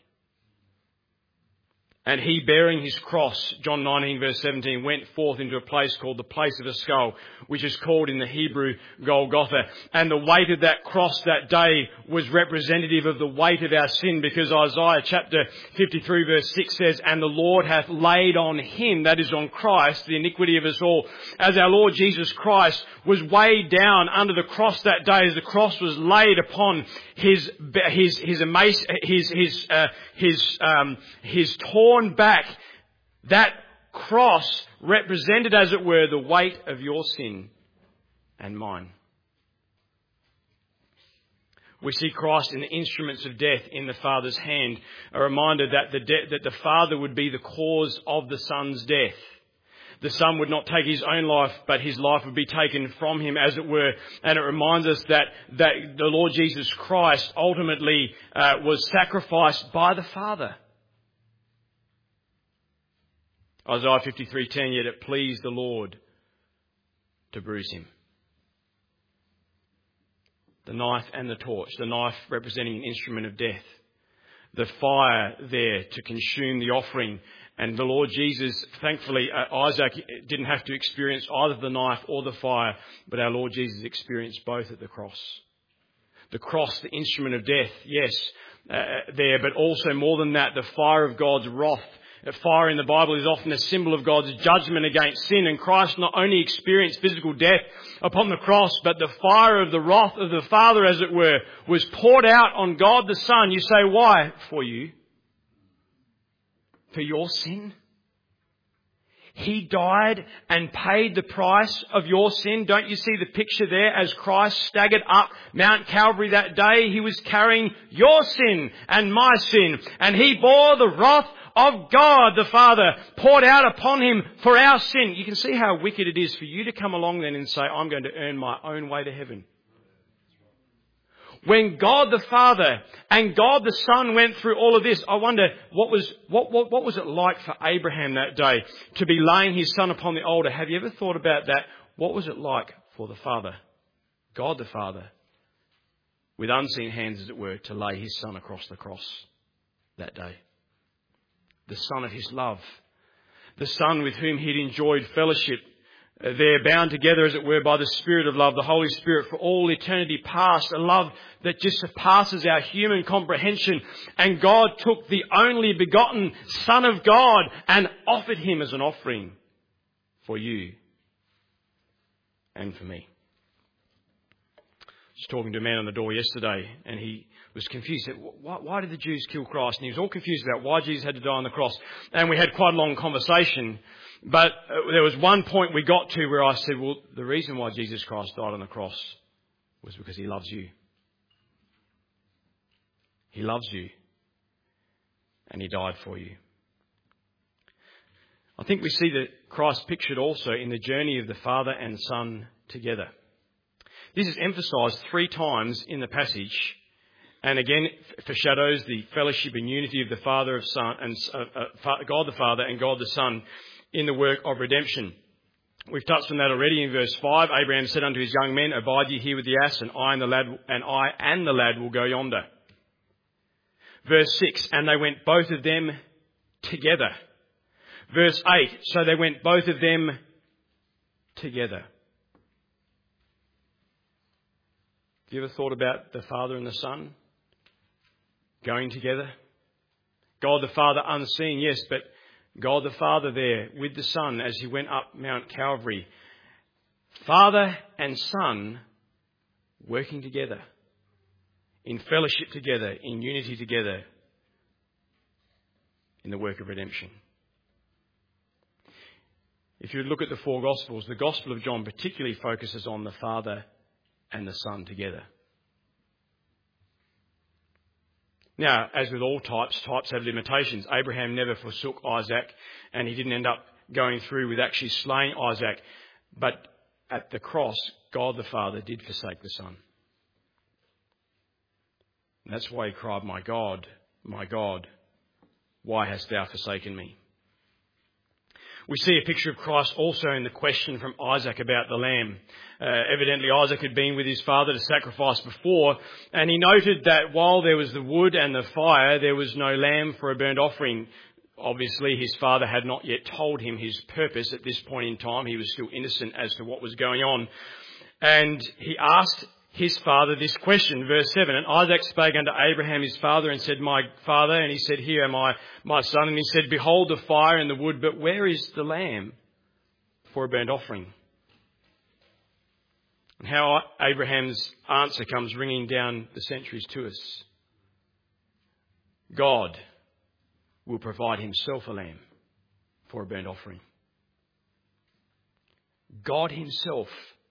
And he, bearing his cross, John nineteen verse seventeen, went forth into a place called the place of a skull, which is called in the Hebrew Golgotha. And the weight of that cross that day was representative of the weight of our sin, because Isaiah chapter fifty-three verse six says, "And the Lord hath laid on him," that is on Christ, "the iniquity of us all." As our Lord Jesus Christ was weighed down under the cross that day, as the cross was laid upon his his his his his his, uh, his, um, his torn back, that cross represented, as it were, the weight of your sin and mine. We see Christ in the instruments of death in the Father's hand, a reminder that the de- that the Father would be the cause of the Son's death. The Son would not take his own life, but his life would be taken from him, as it were. And it reminds us that, that the Lord Jesus Christ ultimately uh, was sacrificed by the Father. Isaiah fifty-three ten, "Yet it pleased the Lord to bruise him." The knife and the torch. The knife representing an instrument of death. The fire there to consume the offering. And the Lord Jesus, thankfully, uh, Isaac didn't have to experience either the knife or the fire, but our Lord Jesus experienced both at the cross. The cross, the instrument of death, yes, uh, there, but also more than that, the fire of God's wrath. Fire in the Bible is often a symbol of God's judgment against sin, and Christ not only experienced physical death upon the cross, but the fire of the wrath of the Father, as it were, was poured out on God the Son. You say, why? For you. For your sin. He died and paid the price of your sin. Don't you see the picture there as Christ staggered up Mount Calvary that day? He was carrying your sin and my sin, and he bore the wrath of God the Father poured out upon him for our sin. You can see how wicked it is for you to come along then and say, I'm going to earn my own way to heaven. When God the Father and God the Son went through all of this, I wonder what was what, what what was it like for Abraham that day to be laying his son upon the altar? Have you ever thought about that? What was it like for the Father, God the Father, with unseen hands, as it were, to lay his son across the cross that day? The Son of his love, the Son with whom he'd enjoyed fellowship. They're bound together, as it were, by the Spirit of love, the Holy Spirit, for all eternity past, a love that just surpasses our human comprehension. And God took the only begotten Son of God and offered him as an offering for you and for me. I was talking to a man on the door yesterday, and he was confused. He said, why, why did the Jews kill Christ? And he was all confused about why Jesus had to die on the cross. And we had quite a long conversation. But there was one point we got to where I said, well, the reason why Jesus Christ died on the cross was because he loves you. He loves you. And he died for you. I think we see that Christ pictured also in the journey of the Father and Son together. This is emphasised three times in the passage. And again, foreshadows the fellowship and unity of the Father of Son and uh, uh, God the Father and God the Son in the work of redemption. We've touched on that already in verse five. Abraham said unto his young men, abide ye here with the ass, and I and the lad and I and the lad will go yonder. Verse six, and they went both of them together. Verse eight, so they went both of them together. Have you ever thought about the Father and the Son going together? God the Father unseen, yes, but God the Father there with the Son as he went up Mount Calvary. Father and Son working together, in fellowship together, in unity together, in the work of redemption. If you look at the four Gospels, the Gospel of John particularly focuses on the Father and the Son together. Now, as with all types, types have limitations. Abraham never forsook Isaac, and he didn't end up going through with actually slaying Isaac. But at the cross, God the Father did forsake the Son. And that's why he cried, "My God, my God, why hast thou forsaken me?" We see a picture of Christ also in the question from Isaac about the lamb. Uh, evidently Isaac had been with his father to sacrifice before, and he noted that while there was the wood and the fire, there was no lamb for a burnt offering. Obviously his father had not yet told him his purpose at this point in time. He was still innocent as to what was going on. And he asked his father this question, verse seven, "And Isaac spake unto Abraham his father and said, My father, and he said, Here am I, my son. And he said, Behold the fire and the wood, but where is the lamb for a burnt offering?" And how Abraham's answer comes ringing down the centuries to us. God will provide himself a lamb for a burnt offering. God himself.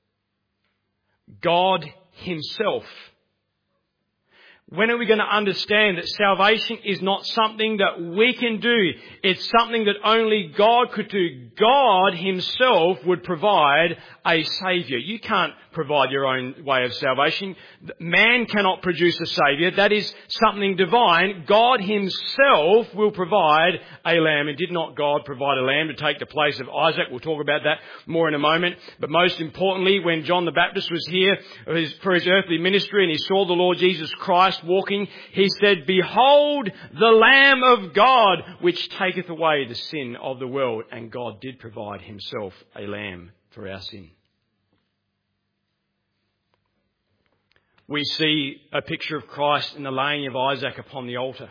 God himself. When are we going to understand that salvation is not something that we can do? It's something that only God could do. God himself would provide a saviour. You can't provide your own way of salvation. Man cannot produce a saviour. That is something divine. God himself will provide a lamb. And did not God provide a lamb to take the place of Isaac? We'll talk about that more in a moment. But most importantly, when John the Baptist was here for his earthly ministry and he saw the Lord Jesus Christ walking, he said, "Behold the Lamb of God, which taketh away the sin of the world." And God did provide himself a lamb for our sin. We see a picture of Christ in the laying of Isaac upon the altar.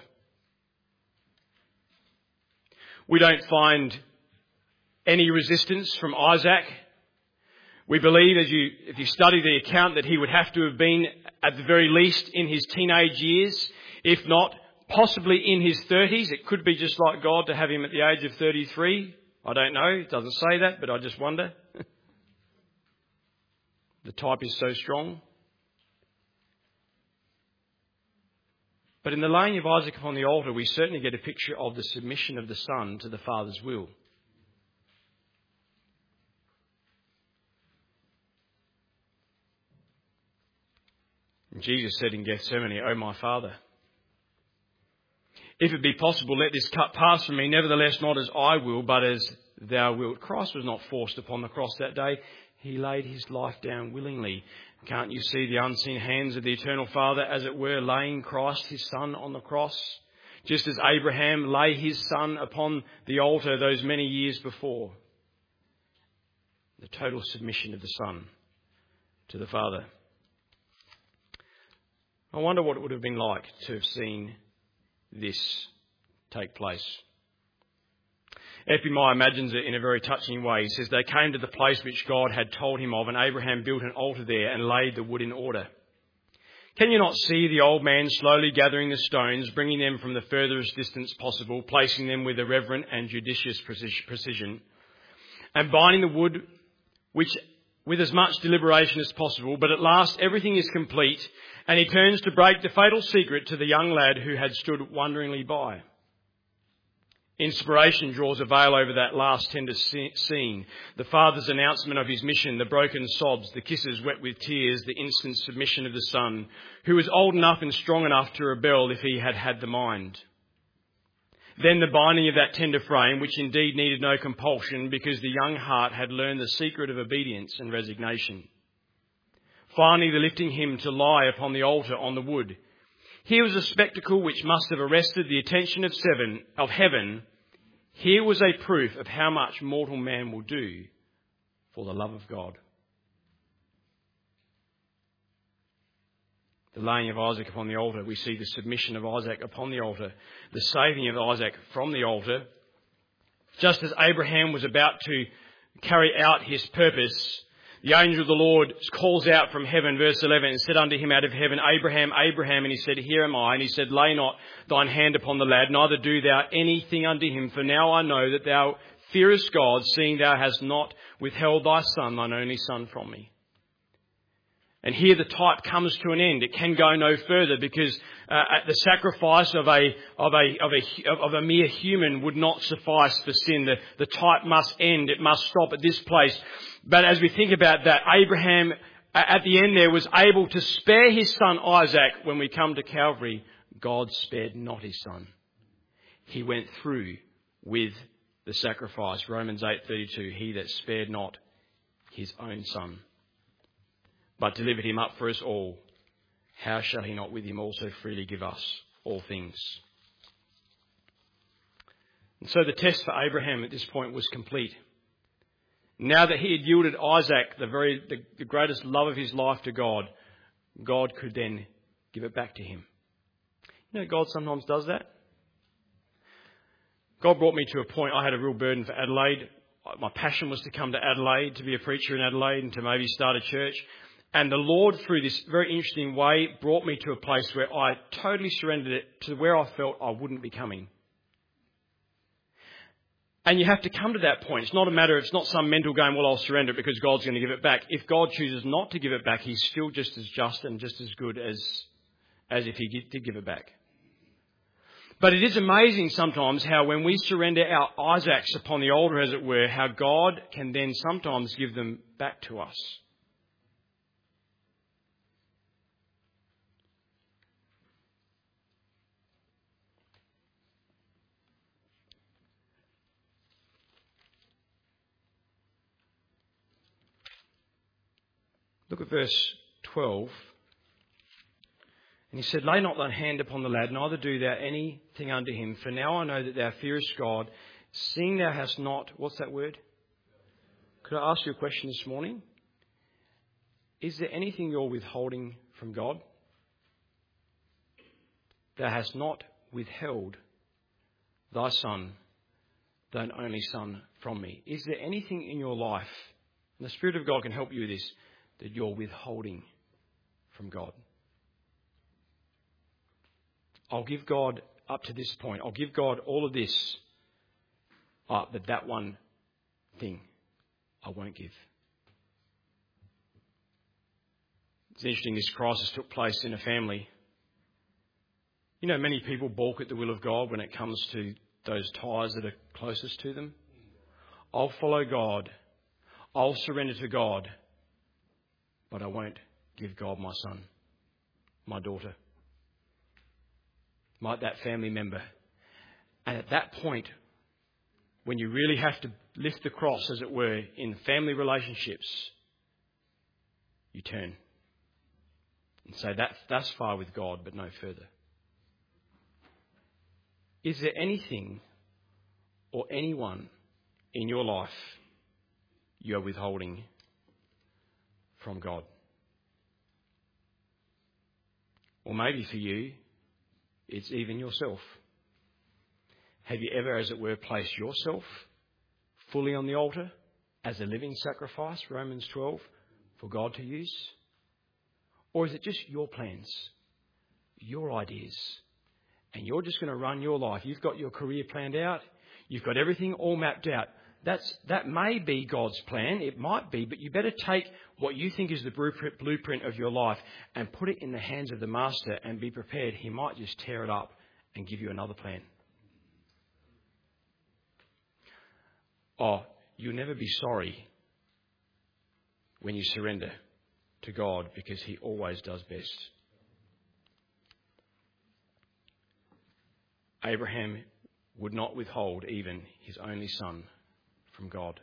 We don't find any resistance from Isaac. We believe, as you, if you study the account, that he would have to have been, at the very least, in his teenage years, if not possibly in his thirties. It could be just like God to have him at the age of thirty-three. I don't know. It doesn't say that, but I just wonder. The type is so strong. But in the laying of Isaac upon the altar, we certainly get a picture of the submission of the Son to the Father's will. And Jesus said in Gethsemane, "O my Father, if it be possible, let this cup pass from me. Nevertheless, not as I will, but as thou wilt." Christ was not forced upon the cross that day. He laid his life down willingly. Can't you see the unseen hands of the eternal Father, as it were, laying Christ, his Son, on the cross? Just as Abraham lay his son upon the altar those many years before. The total submission of the Son to the Father. I wonder what it would have been like to have seen this take place. Epi Meyer imagines it in a very touching way. He says, "They came to the place which God had told him of, and Abraham built an altar there and laid the wood in order. Can you not see the old man slowly gathering the stones, bringing them from the furthest distance possible, placing them with a reverent and judicious precision, and binding the wood which with as much deliberation as possible, but at last everything is complete, and he turns to break the fatal secret to the young lad who had stood wonderingly by. Inspiration draws a veil over that last tender scene. The father's announcement of his mission, the broken sobs, the kisses wet with tears, the instant submission of the son, who was old enough and strong enough to rebel if he had had the mind. Then the binding of that tender frame, which indeed needed no compulsion, because the young heart had learned the secret of obedience and resignation. Finally, the lifting him to lie upon the altar on the wood. Here was a spectacle which must have arrested the attention of seven, of heaven. Here was a proof of how much mortal man will do for the love of God. The laying of Isaac upon the altar, we see the submission of Isaac upon the altar, the saving of Isaac from the altar. Just as Abraham was about to carry out his purpose, the angel of the Lord calls out from heaven, verse eleven, and said unto him out of heaven, Abraham, Abraham, and he said, Here am I. And he said, Lay not thine hand upon the lad, neither do thou anything unto him, for now I know that thou fearest God, seeing thou hast not withheld thy son, thine only son, from me. And here the type comes to an end. It can go no further because uh, the sacrifice of a of a of a of a mere human would not suffice for sin. The the type must end. It must stop at this place. But as we think about that, Abraham at the end there was able to spare his son Isaac. When we come to Calvary, God spared not his son. He went through with the sacrifice. Romans eight thirty-two. He that spared not his own son, but delivered him up for us all, how shall he not with him also freely give us all things? And so the test for Abraham at this point was complete. Now that he had yielded Isaac, the very the, the greatest love of his life, to God, God could then give it back to him. You know, God sometimes does that. God brought me to a point. I had a real burden for Adelaide. My passion was to come to Adelaide, to be a preacher in Adelaide and to maybe start a church. And the Lord, through this very interesting way, brought me to a place where I totally surrendered it to where I felt I wouldn't be coming. And you have to come to that point. It's not a matter, it's not some mental game, well, I'll surrender it because God's going to give it back. If God chooses not to give it back, he's still just as just and just as good as, as if he did give it back. But it is amazing sometimes how when we surrender our Isaacs upon the altar, as it were, how God can then sometimes give them back to us. Look at verse twelve. And he said, Lay not thine hand upon the lad, neither do thou anything unto him. For now I know that thou fearest God, seeing thou hast not... What's that word? Could I ask you a question this morning? Is there anything you're withholding from God? Thou hast not withheld thy son, thine only son, from me. Is there anything in your life, and the Spirit of God can help you with this, that you're withholding from God? I'll give God up to this point. I'll give God all of this. Uh, but that one thing I won't give. It's interesting, this crisis took place in a family. You know, many people balk at the will of God when it comes to those ties that are closest to them. I'll follow God. I'll surrender to God. But I won't give God my son, my daughter, my, that family member. And at that point, when you really have to lift the cross, as it were, in family relationships, you turn and say, that's, that's far with God, but no further. Is there anything or anyone in your life you are withholding from God? Or maybe for you, it's even yourself. Have you ever, as it were, placed yourself fully on the altar as a living sacrifice, Romans twelve, for God to use? Or is it just your plans, your ideas, and you're just going to run your life? You've got your career planned out. You've got everything all mapped out. That's, that may be God's plan. It might be, but you better take what you think is the blueprint, blueprint of your life and put it in the hands of the Master and be prepared. He might just tear it up and give you another plan. Oh, you'll never be sorry when you surrender to God, because he always does best. Abraham would not withhold even his only son from God.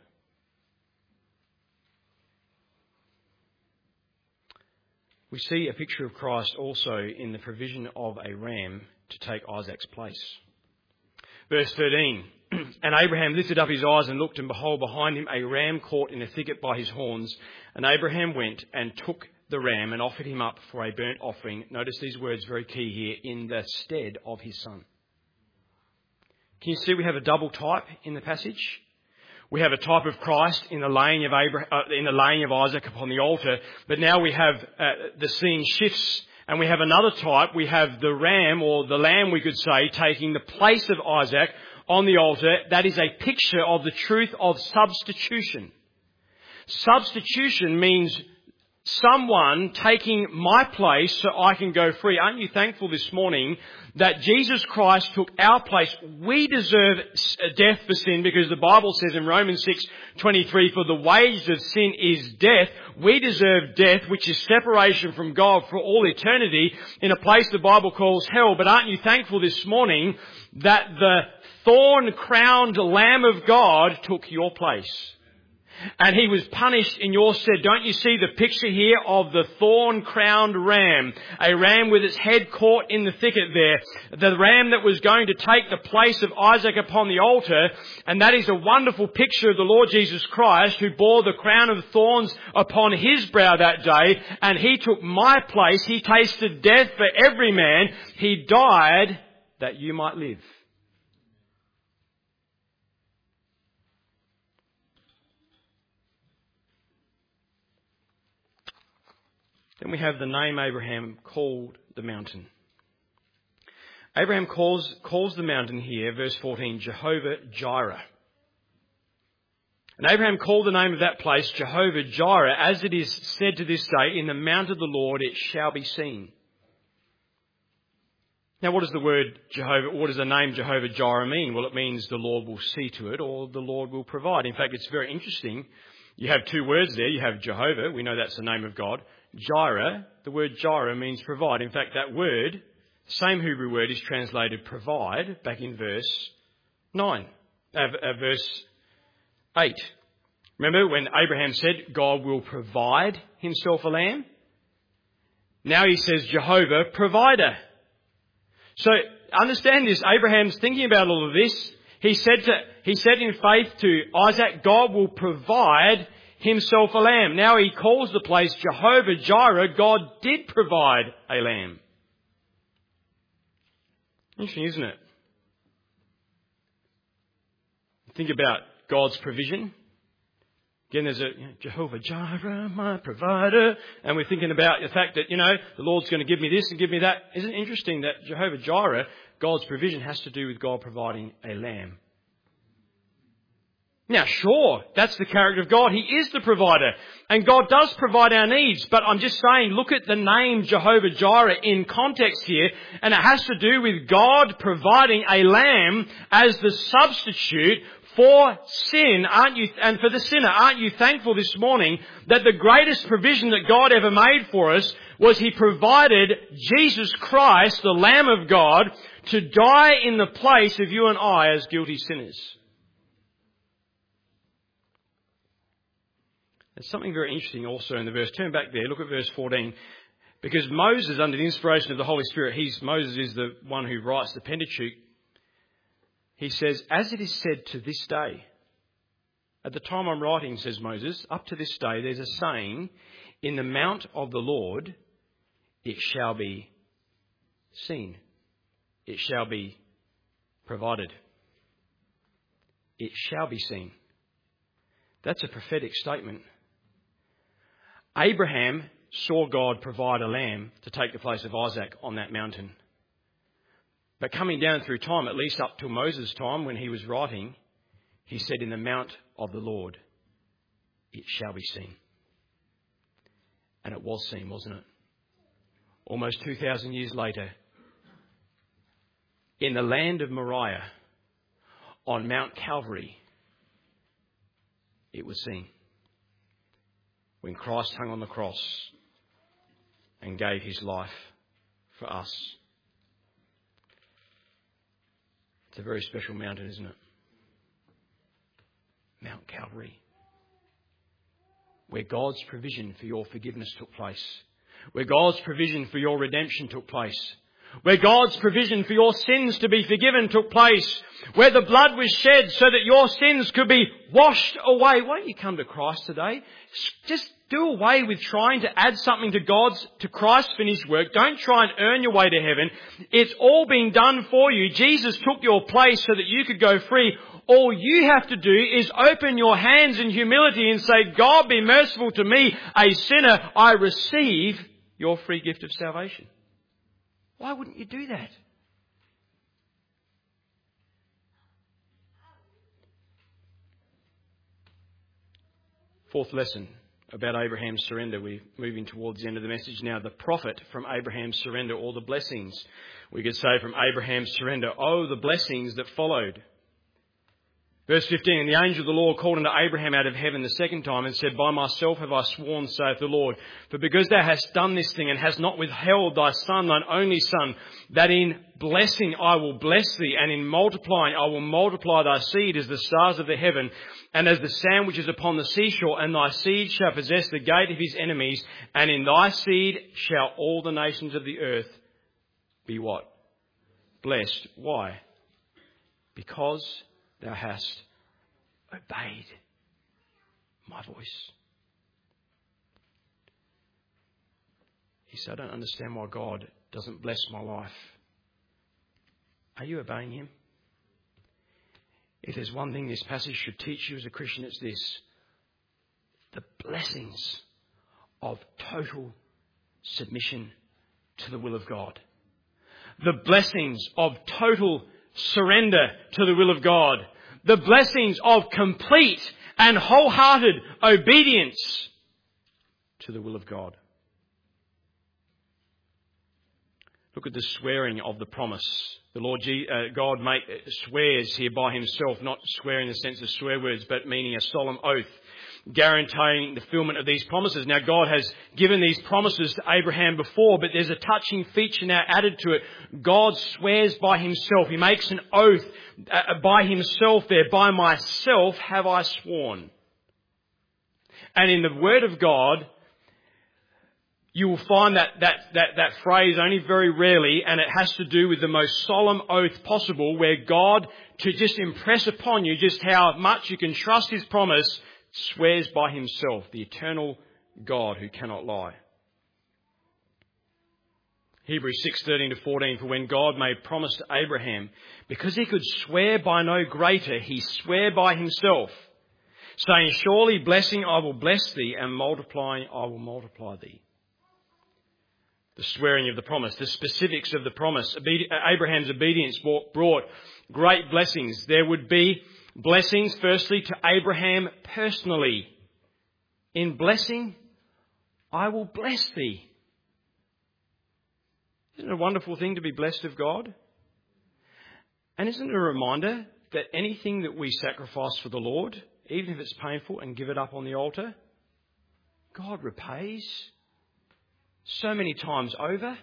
We see a picture of Christ also in the provision of a ram to take Isaac's place. Verse thirteen. And Abraham lifted up his eyes and looked, and behold, behind him a ram caught in a thicket by his horns. And Abraham went and took the ram and offered him up for a burnt offering. Notice these words, very key here, in the stead of his son. Can you see we have a double type in the passage? We have a type of Christ in the laying of Abraham, uh, in the laying of Isaac upon the altar, but now we have uh, the scene shifts, and we have another type. We have the ram, or the lamb, we could say, taking the place of Isaac on the altar. That is a picture of the truth of substitution. Substitution means someone taking my place so I can go free. Aren't you thankful this morning that Jesus Christ took our place? We deserve death for sin, because the Bible says in Romans six twenty-three, for the wages of sin is death. We deserve death, which is separation from God for all eternity, in a place the Bible calls hell. But aren't you thankful this morning that the thorn-crowned Lamb of God took your place? And he was punished in your stead. Don't you see the picture here of the thorn-crowned ram? A ram with its head caught in the thicket there. The ram that was going to take the place of Isaac upon the altar. And that is a wonderful picture of the Lord Jesus Christ, who bore the crown of thorns upon his brow that day. And he took my place. He tasted death for every man. He died that you might live. Then we have the name Abraham called the mountain. Abraham calls, calls the mountain here, verse fourteen, Jehovah Jireh. And Abraham called the name of that place Jehovah Jireh, as it is said to this day, in the mount of the Lord it shall be seen. Now, what does the word Jehovah, what does the name Jehovah Jireh mean? Well, it means the Lord will see to it, or the Lord will provide. In fact, it's very interesting. You have two words there. You have Jehovah. We know that's the name of God. Jireh, the word Jireh means provide. In fact, that word, same Hebrew word, is translated provide back in verse nine, uh, uh, verse eight. Remember when Abraham said God will provide himself a lamb? Now he says Jehovah provider. So understand this. Abraham's thinking about all of this. He said to, he said in faith to Isaac, God will provide himself a lamb. Now he calls the place Jehovah Jireh. God did provide a lamb. Interesting, isn't it? Think about God's provision. Again, there's a you know, Jehovah Jireh, my provider. And we're thinking about the fact that, you know, the Lord's going to give me this and give me that. Isn't it interesting that Jehovah Jireh, God's provision, has to do with God providing a lamb? Now, sure, that's the character of God. He is the provider. And God does provide our needs. But I'm just saying, look at the name Jehovah Jireh in context here. And it has to do with God providing a lamb as the substitute for sin, aren't you? And for the sinner, aren't you thankful this morning that the greatest provision that God ever made for us was He provided Jesus Christ, the Lamb of God, to die in the place of you and I as guilty sinners. There's something very interesting also in the verse. Turn back there, look at verse fourteen. Because Moses, under the inspiration of the Holy Spirit, he's, Moses is the one who writes the Pentateuch. He says, as it is said to this day, at the time I'm writing, says Moses, up to this day, there's a saying, in the mount of the Lord, it shall be seen. It shall be provided. It shall be seen. That's a prophetic statement. Abraham saw God provide a lamb to take the place of Isaac on that mountain. But coming down through time, at least up to Moses' time when he was writing, he said, in the mount of the Lord, it shall be seen. And it was seen, wasn't it? Almost two thousand years later, in the land of Moriah, on Mount Calvary, it was seen. When Christ hung on the cross and gave his life for us. It's a very special mountain, isn't it? Mount Calvary. Where God's provision for your forgiveness took place. Where God's provision for your redemption took place. where God's provision for your sins to be forgiven took place, where the blood was shed so that your sins could be washed away. Why don't you come to Christ today? Just do away with trying to add something to God's, to Christ's finished work. Don't try and earn your way to heaven. It's all been done for you. Jesus took your place so that you could go free. All you have to do is open your hands in humility and say, God, be merciful to me, a sinner. I receive your free gift of salvation. Why wouldn't you do that? Fourth lesson about Abraham's surrender. We're moving towards the end of the message now. The profit from Abraham's surrender, or the blessings, we could say, from Abraham's surrender. Oh, the blessings that followed. Verse fifteen, and the angel of the Lord called unto Abraham out of heaven the second time and said, By myself have I sworn, saith the Lord, for because thou hast done this thing and hast not withheld thy son, thine only son, that in blessing I will bless thee, and in multiplying I will multiply thy seed as the stars of the heaven, and as the sand which is upon the seashore, and thy seed shall possess the gate of his enemies, and in thy seed shall all the nations of the earth be what? Blessed. Why? Because thou hast obeyed my voice. He said, I don't understand why God doesn't bless my life. Are you obeying him? If there's one thing this passage should teach you as a Christian, it's this. The blessings of total submission to the will of God. The blessings of total surrender to the will of God. The blessings of complete and wholehearted obedience to the will of God. Look at the swearing of the promise. The Lord G, uh, God make, swears here by himself, not swear in the sense of swear words, but meaning a solemn oath, guaranteeing the fulfillment of these promises. Now, God has given these promises to Abraham before, but there's a touching feature now added to it. God swears by himself. He makes an oath uh, by himself there. By myself have I sworn. And in the Word of God, you will find that, that, that, that phrase only very rarely, and it has to do with the most solemn oath possible, where God, to just impress upon you just how much you can trust his promise, swears by himself, the eternal God who cannot lie. Hebrews six thirteen to fourteen, for when God made promise to Abraham, because he could swear by no greater, he sware by himself, saying, surely blessing I will bless thee, and multiplying I will multiply thee. The swearing of the promise, the specifics of the promise. Abraham's obedience brought great blessings. There would be blessings, firstly, to Abraham personally. In blessing, I will bless thee. Isn't it a wonderful thing to be blessed of God? And isn't it a reminder that anything that we sacrifice for the Lord, even if it's painful, and give it up on the altar, God repays so many times over.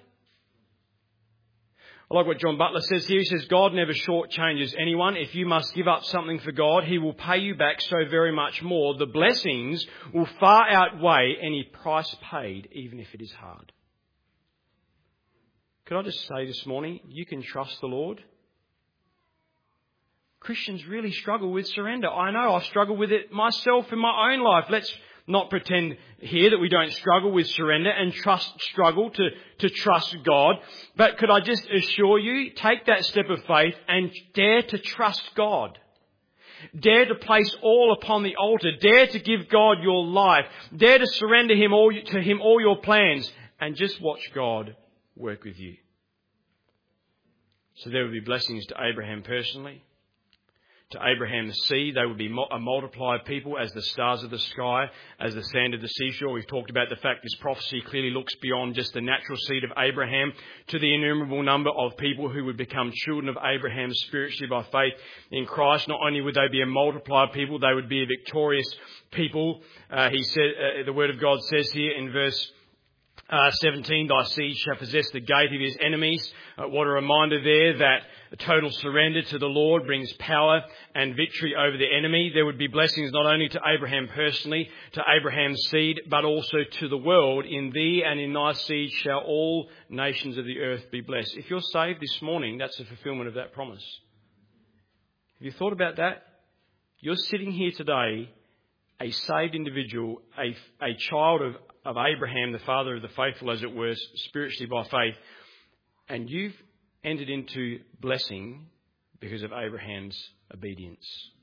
I like what John Butler says here. He says, God never shortchanges anyone. If you must give up something for God, he will pay you back so very much more. The blessings will far outweigh any price paid, even if it is hard. Could I just say this morning, you can trust the Lord. Christians really struggle with surrender. I know I've struggled with it myself in my own life. Let's not pretend here that we don't struggle with surrender and trust, struggle to, to trust God. But could I just assure you, take that step of faith and dare to trust God. Dare to place all upon the altar. Dare to give God your life. Dare to surrender him all, to him all your plans, and just watch God work with you. So there would be blessings to Abraham personally. To Abraham's seed, they would be a multiplied people as the stars of the sky, as the sand of the seashore. We've talked about the fact this prophecy clearly looks beyond just the natural seed of Abraham to the innumerable number of people who would become children of Abraham spiritually by faith in Christ. Not only would they be a multiplied people, they would be a victorious people. Uh, he said, uh, the Word of God says here in verse Uh, seventeen, thy seed shall possess the gate of his enemies. Uh, what a reminder there that a total surrender to the Lord brings power and victory over the enemy. There would be blessings not only to Abraham personally, to Abraham's seed, but also to the world. In thee and in thy seed shall all nations of the earth be blessed. If you're saved this morning, that's a fulfillment of that promise. Have you thought about that? You're sitting here today, a saved individual, a, a child of of Abraham, the father of the faithful, as it were, spiritually by faith, and you've entered into blessing because of Abraham's obedience.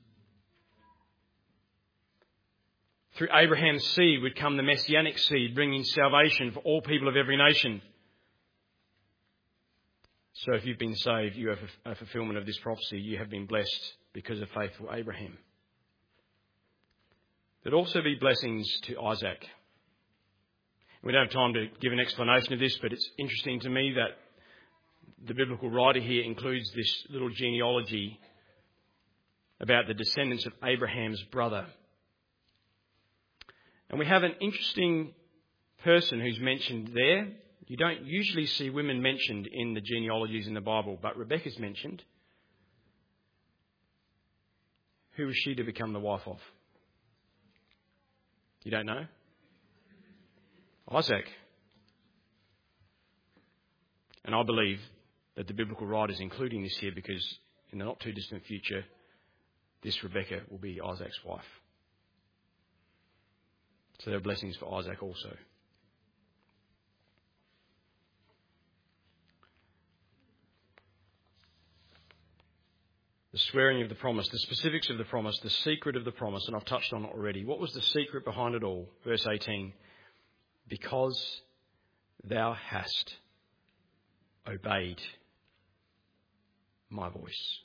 Through Abraham's seed would come the messianic seed, bringing salvation for all people of every nation. So if you've been saved, you have a fulfillment of this prophecy. You have been blessed because of faithful Abraham. There'd also be blessings to Isaac. We don't have time to give an explanation of this, but it's interesting to me that the biblical writer here includes this little genealogy about the descendants of Abraham's brother. And we have an interesting person who's mentioned there. You don't usually see women mentioned in the genealogies in the Bible, but Rebecca's mentioned. Who was she to become the wife of? You don't know? Isaac. And I believe that the biblical writer's including this here because in the not too distant future, this Rebecca will be Isaac's wife. So there are blessings for Isaac also. The swearing of the promise, the specifics of the promise, the secret of the promise, and I've touched on it already. What was the secret behind it all? Verse eighteen. Because thou hast obeyed my voice.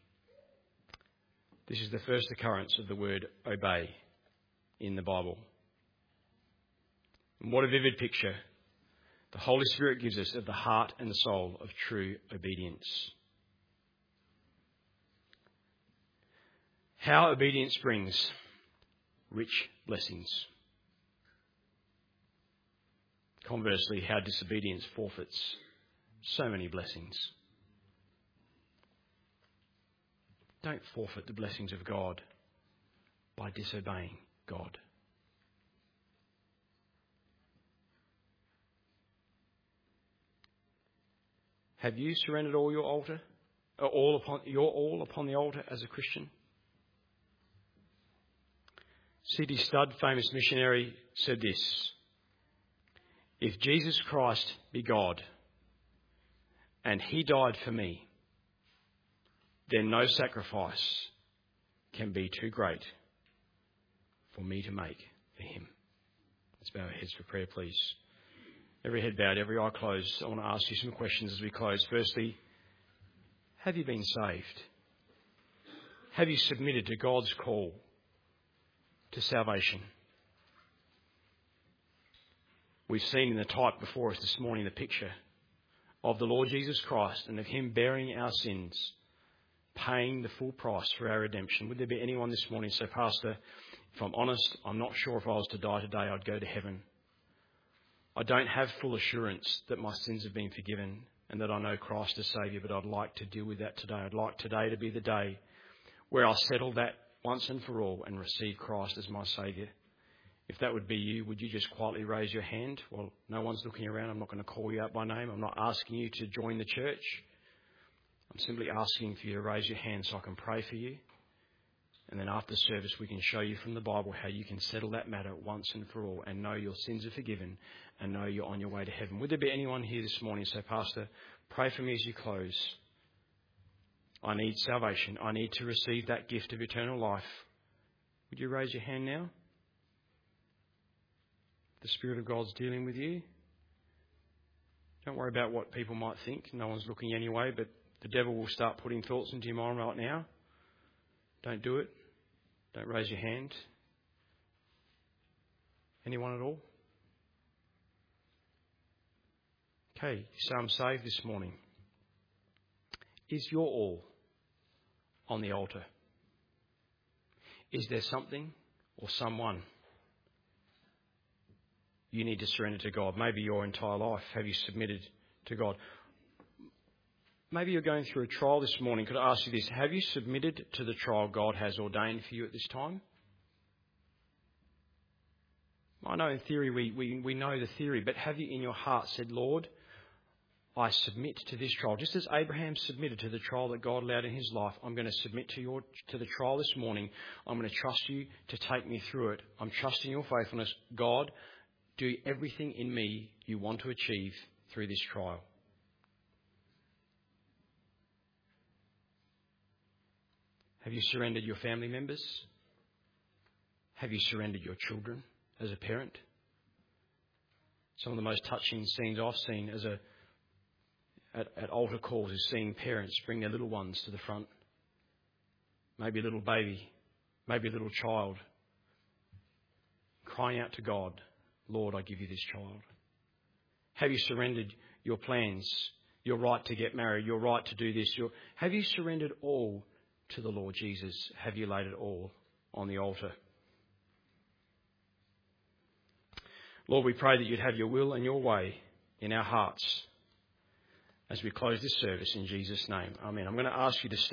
This is the first occurrence of the word obey in the Bible. And what a vivid picture the Holy Spirit gives us of the heart and the soul of true obedience. How obedience brings rich blessings. Conversely, how disobedience forfeits so many blessings. Don't forfeit the blessings of God by disobeying God. Have you surrendered all your altar, or all upon your all upon the altar as a Christian? C D Studd, famous missionary, said this: if Jesus Christ be God and he died for me, then no sacrifice can be too great for me to make for him. Let's bow our heads for prayer, please. Every head bowed, every eye closed. I want to ask you some questions as we close. Firstly, have you been saved? Have you submitted to God's call to salvation? We've seen in the type before us this morning the picture of the Lord Jesus Christ and of him bearing our sins, paying the full price for our redemption. Would there be anyone this morning say, Pastor, if I'm honest, I'm not sure if I was to die today, I'd go to heaven. I don't have full assurance that my sins have been forgiven and that I know Christ as Saviour, but I'd like to deal with that today. I'd like today to be the day where I settle that once and for all and receive Christ as my Saviour. If that would be you, would you just quietly raise your hand? Well, no one's looking around. I'm not going to call you out by name. I'm not asking you to join the church. I'm simply asking for you to raise your hand so I can pray for you. And then after service, we can show you from the Bible how you can settle that matter once and for all and know your sins are forgiven and know you're on your way to heaven. Would there be anyone here this morning say, Pastor, pray for me as you close. I need salvation. I need to receive that gift of eternal life. Would you raise your hand now? The Spirit of God's dealing with you. Don't worry about what people might think. No one's looking anyway, but the devil will start putting thoughts into your mind right now. Don't do it. Don't raise your hand. Anyone at all? Okay, so I'm saved this morning. Is your all on the altar? Is there something or someone you need to surrender to God. Maybe your entire life have you submitted to God. Maybe you're going through a trial this morning. Could I ask you this? Have you submitted to the trial God has ordained for you at this time? I know in theory we, we, we know the theory, but have you in your heart said, Lord, I submit to this trial. Just as Abraham submitted to the trial that God allowed in his life, I'm going to submit to your to the trial this morning. I'm going to trust you to take me through it. I'm trusting your faithfulness. God, do everything in me you want to achieve through this trial. Have you surrendered your family members? Have you surrendered your children as a parent? Some of the most touching scenes I've seen as a At, at altar calls is seeing parents bring their little ones to the front. Maybe a little baby, maybe a little child, crying out to God, Lord, I give you this child. Have you surrendered your plans, your right to get married, your right to do this? Your, have you surrendered all to the Lord Jesus? Have you laid it all on the altar? Lord, we pray that you'd have your will and your way in our hearts as we close this service in Jesus' name. Amen. I'm going to ask you to stand.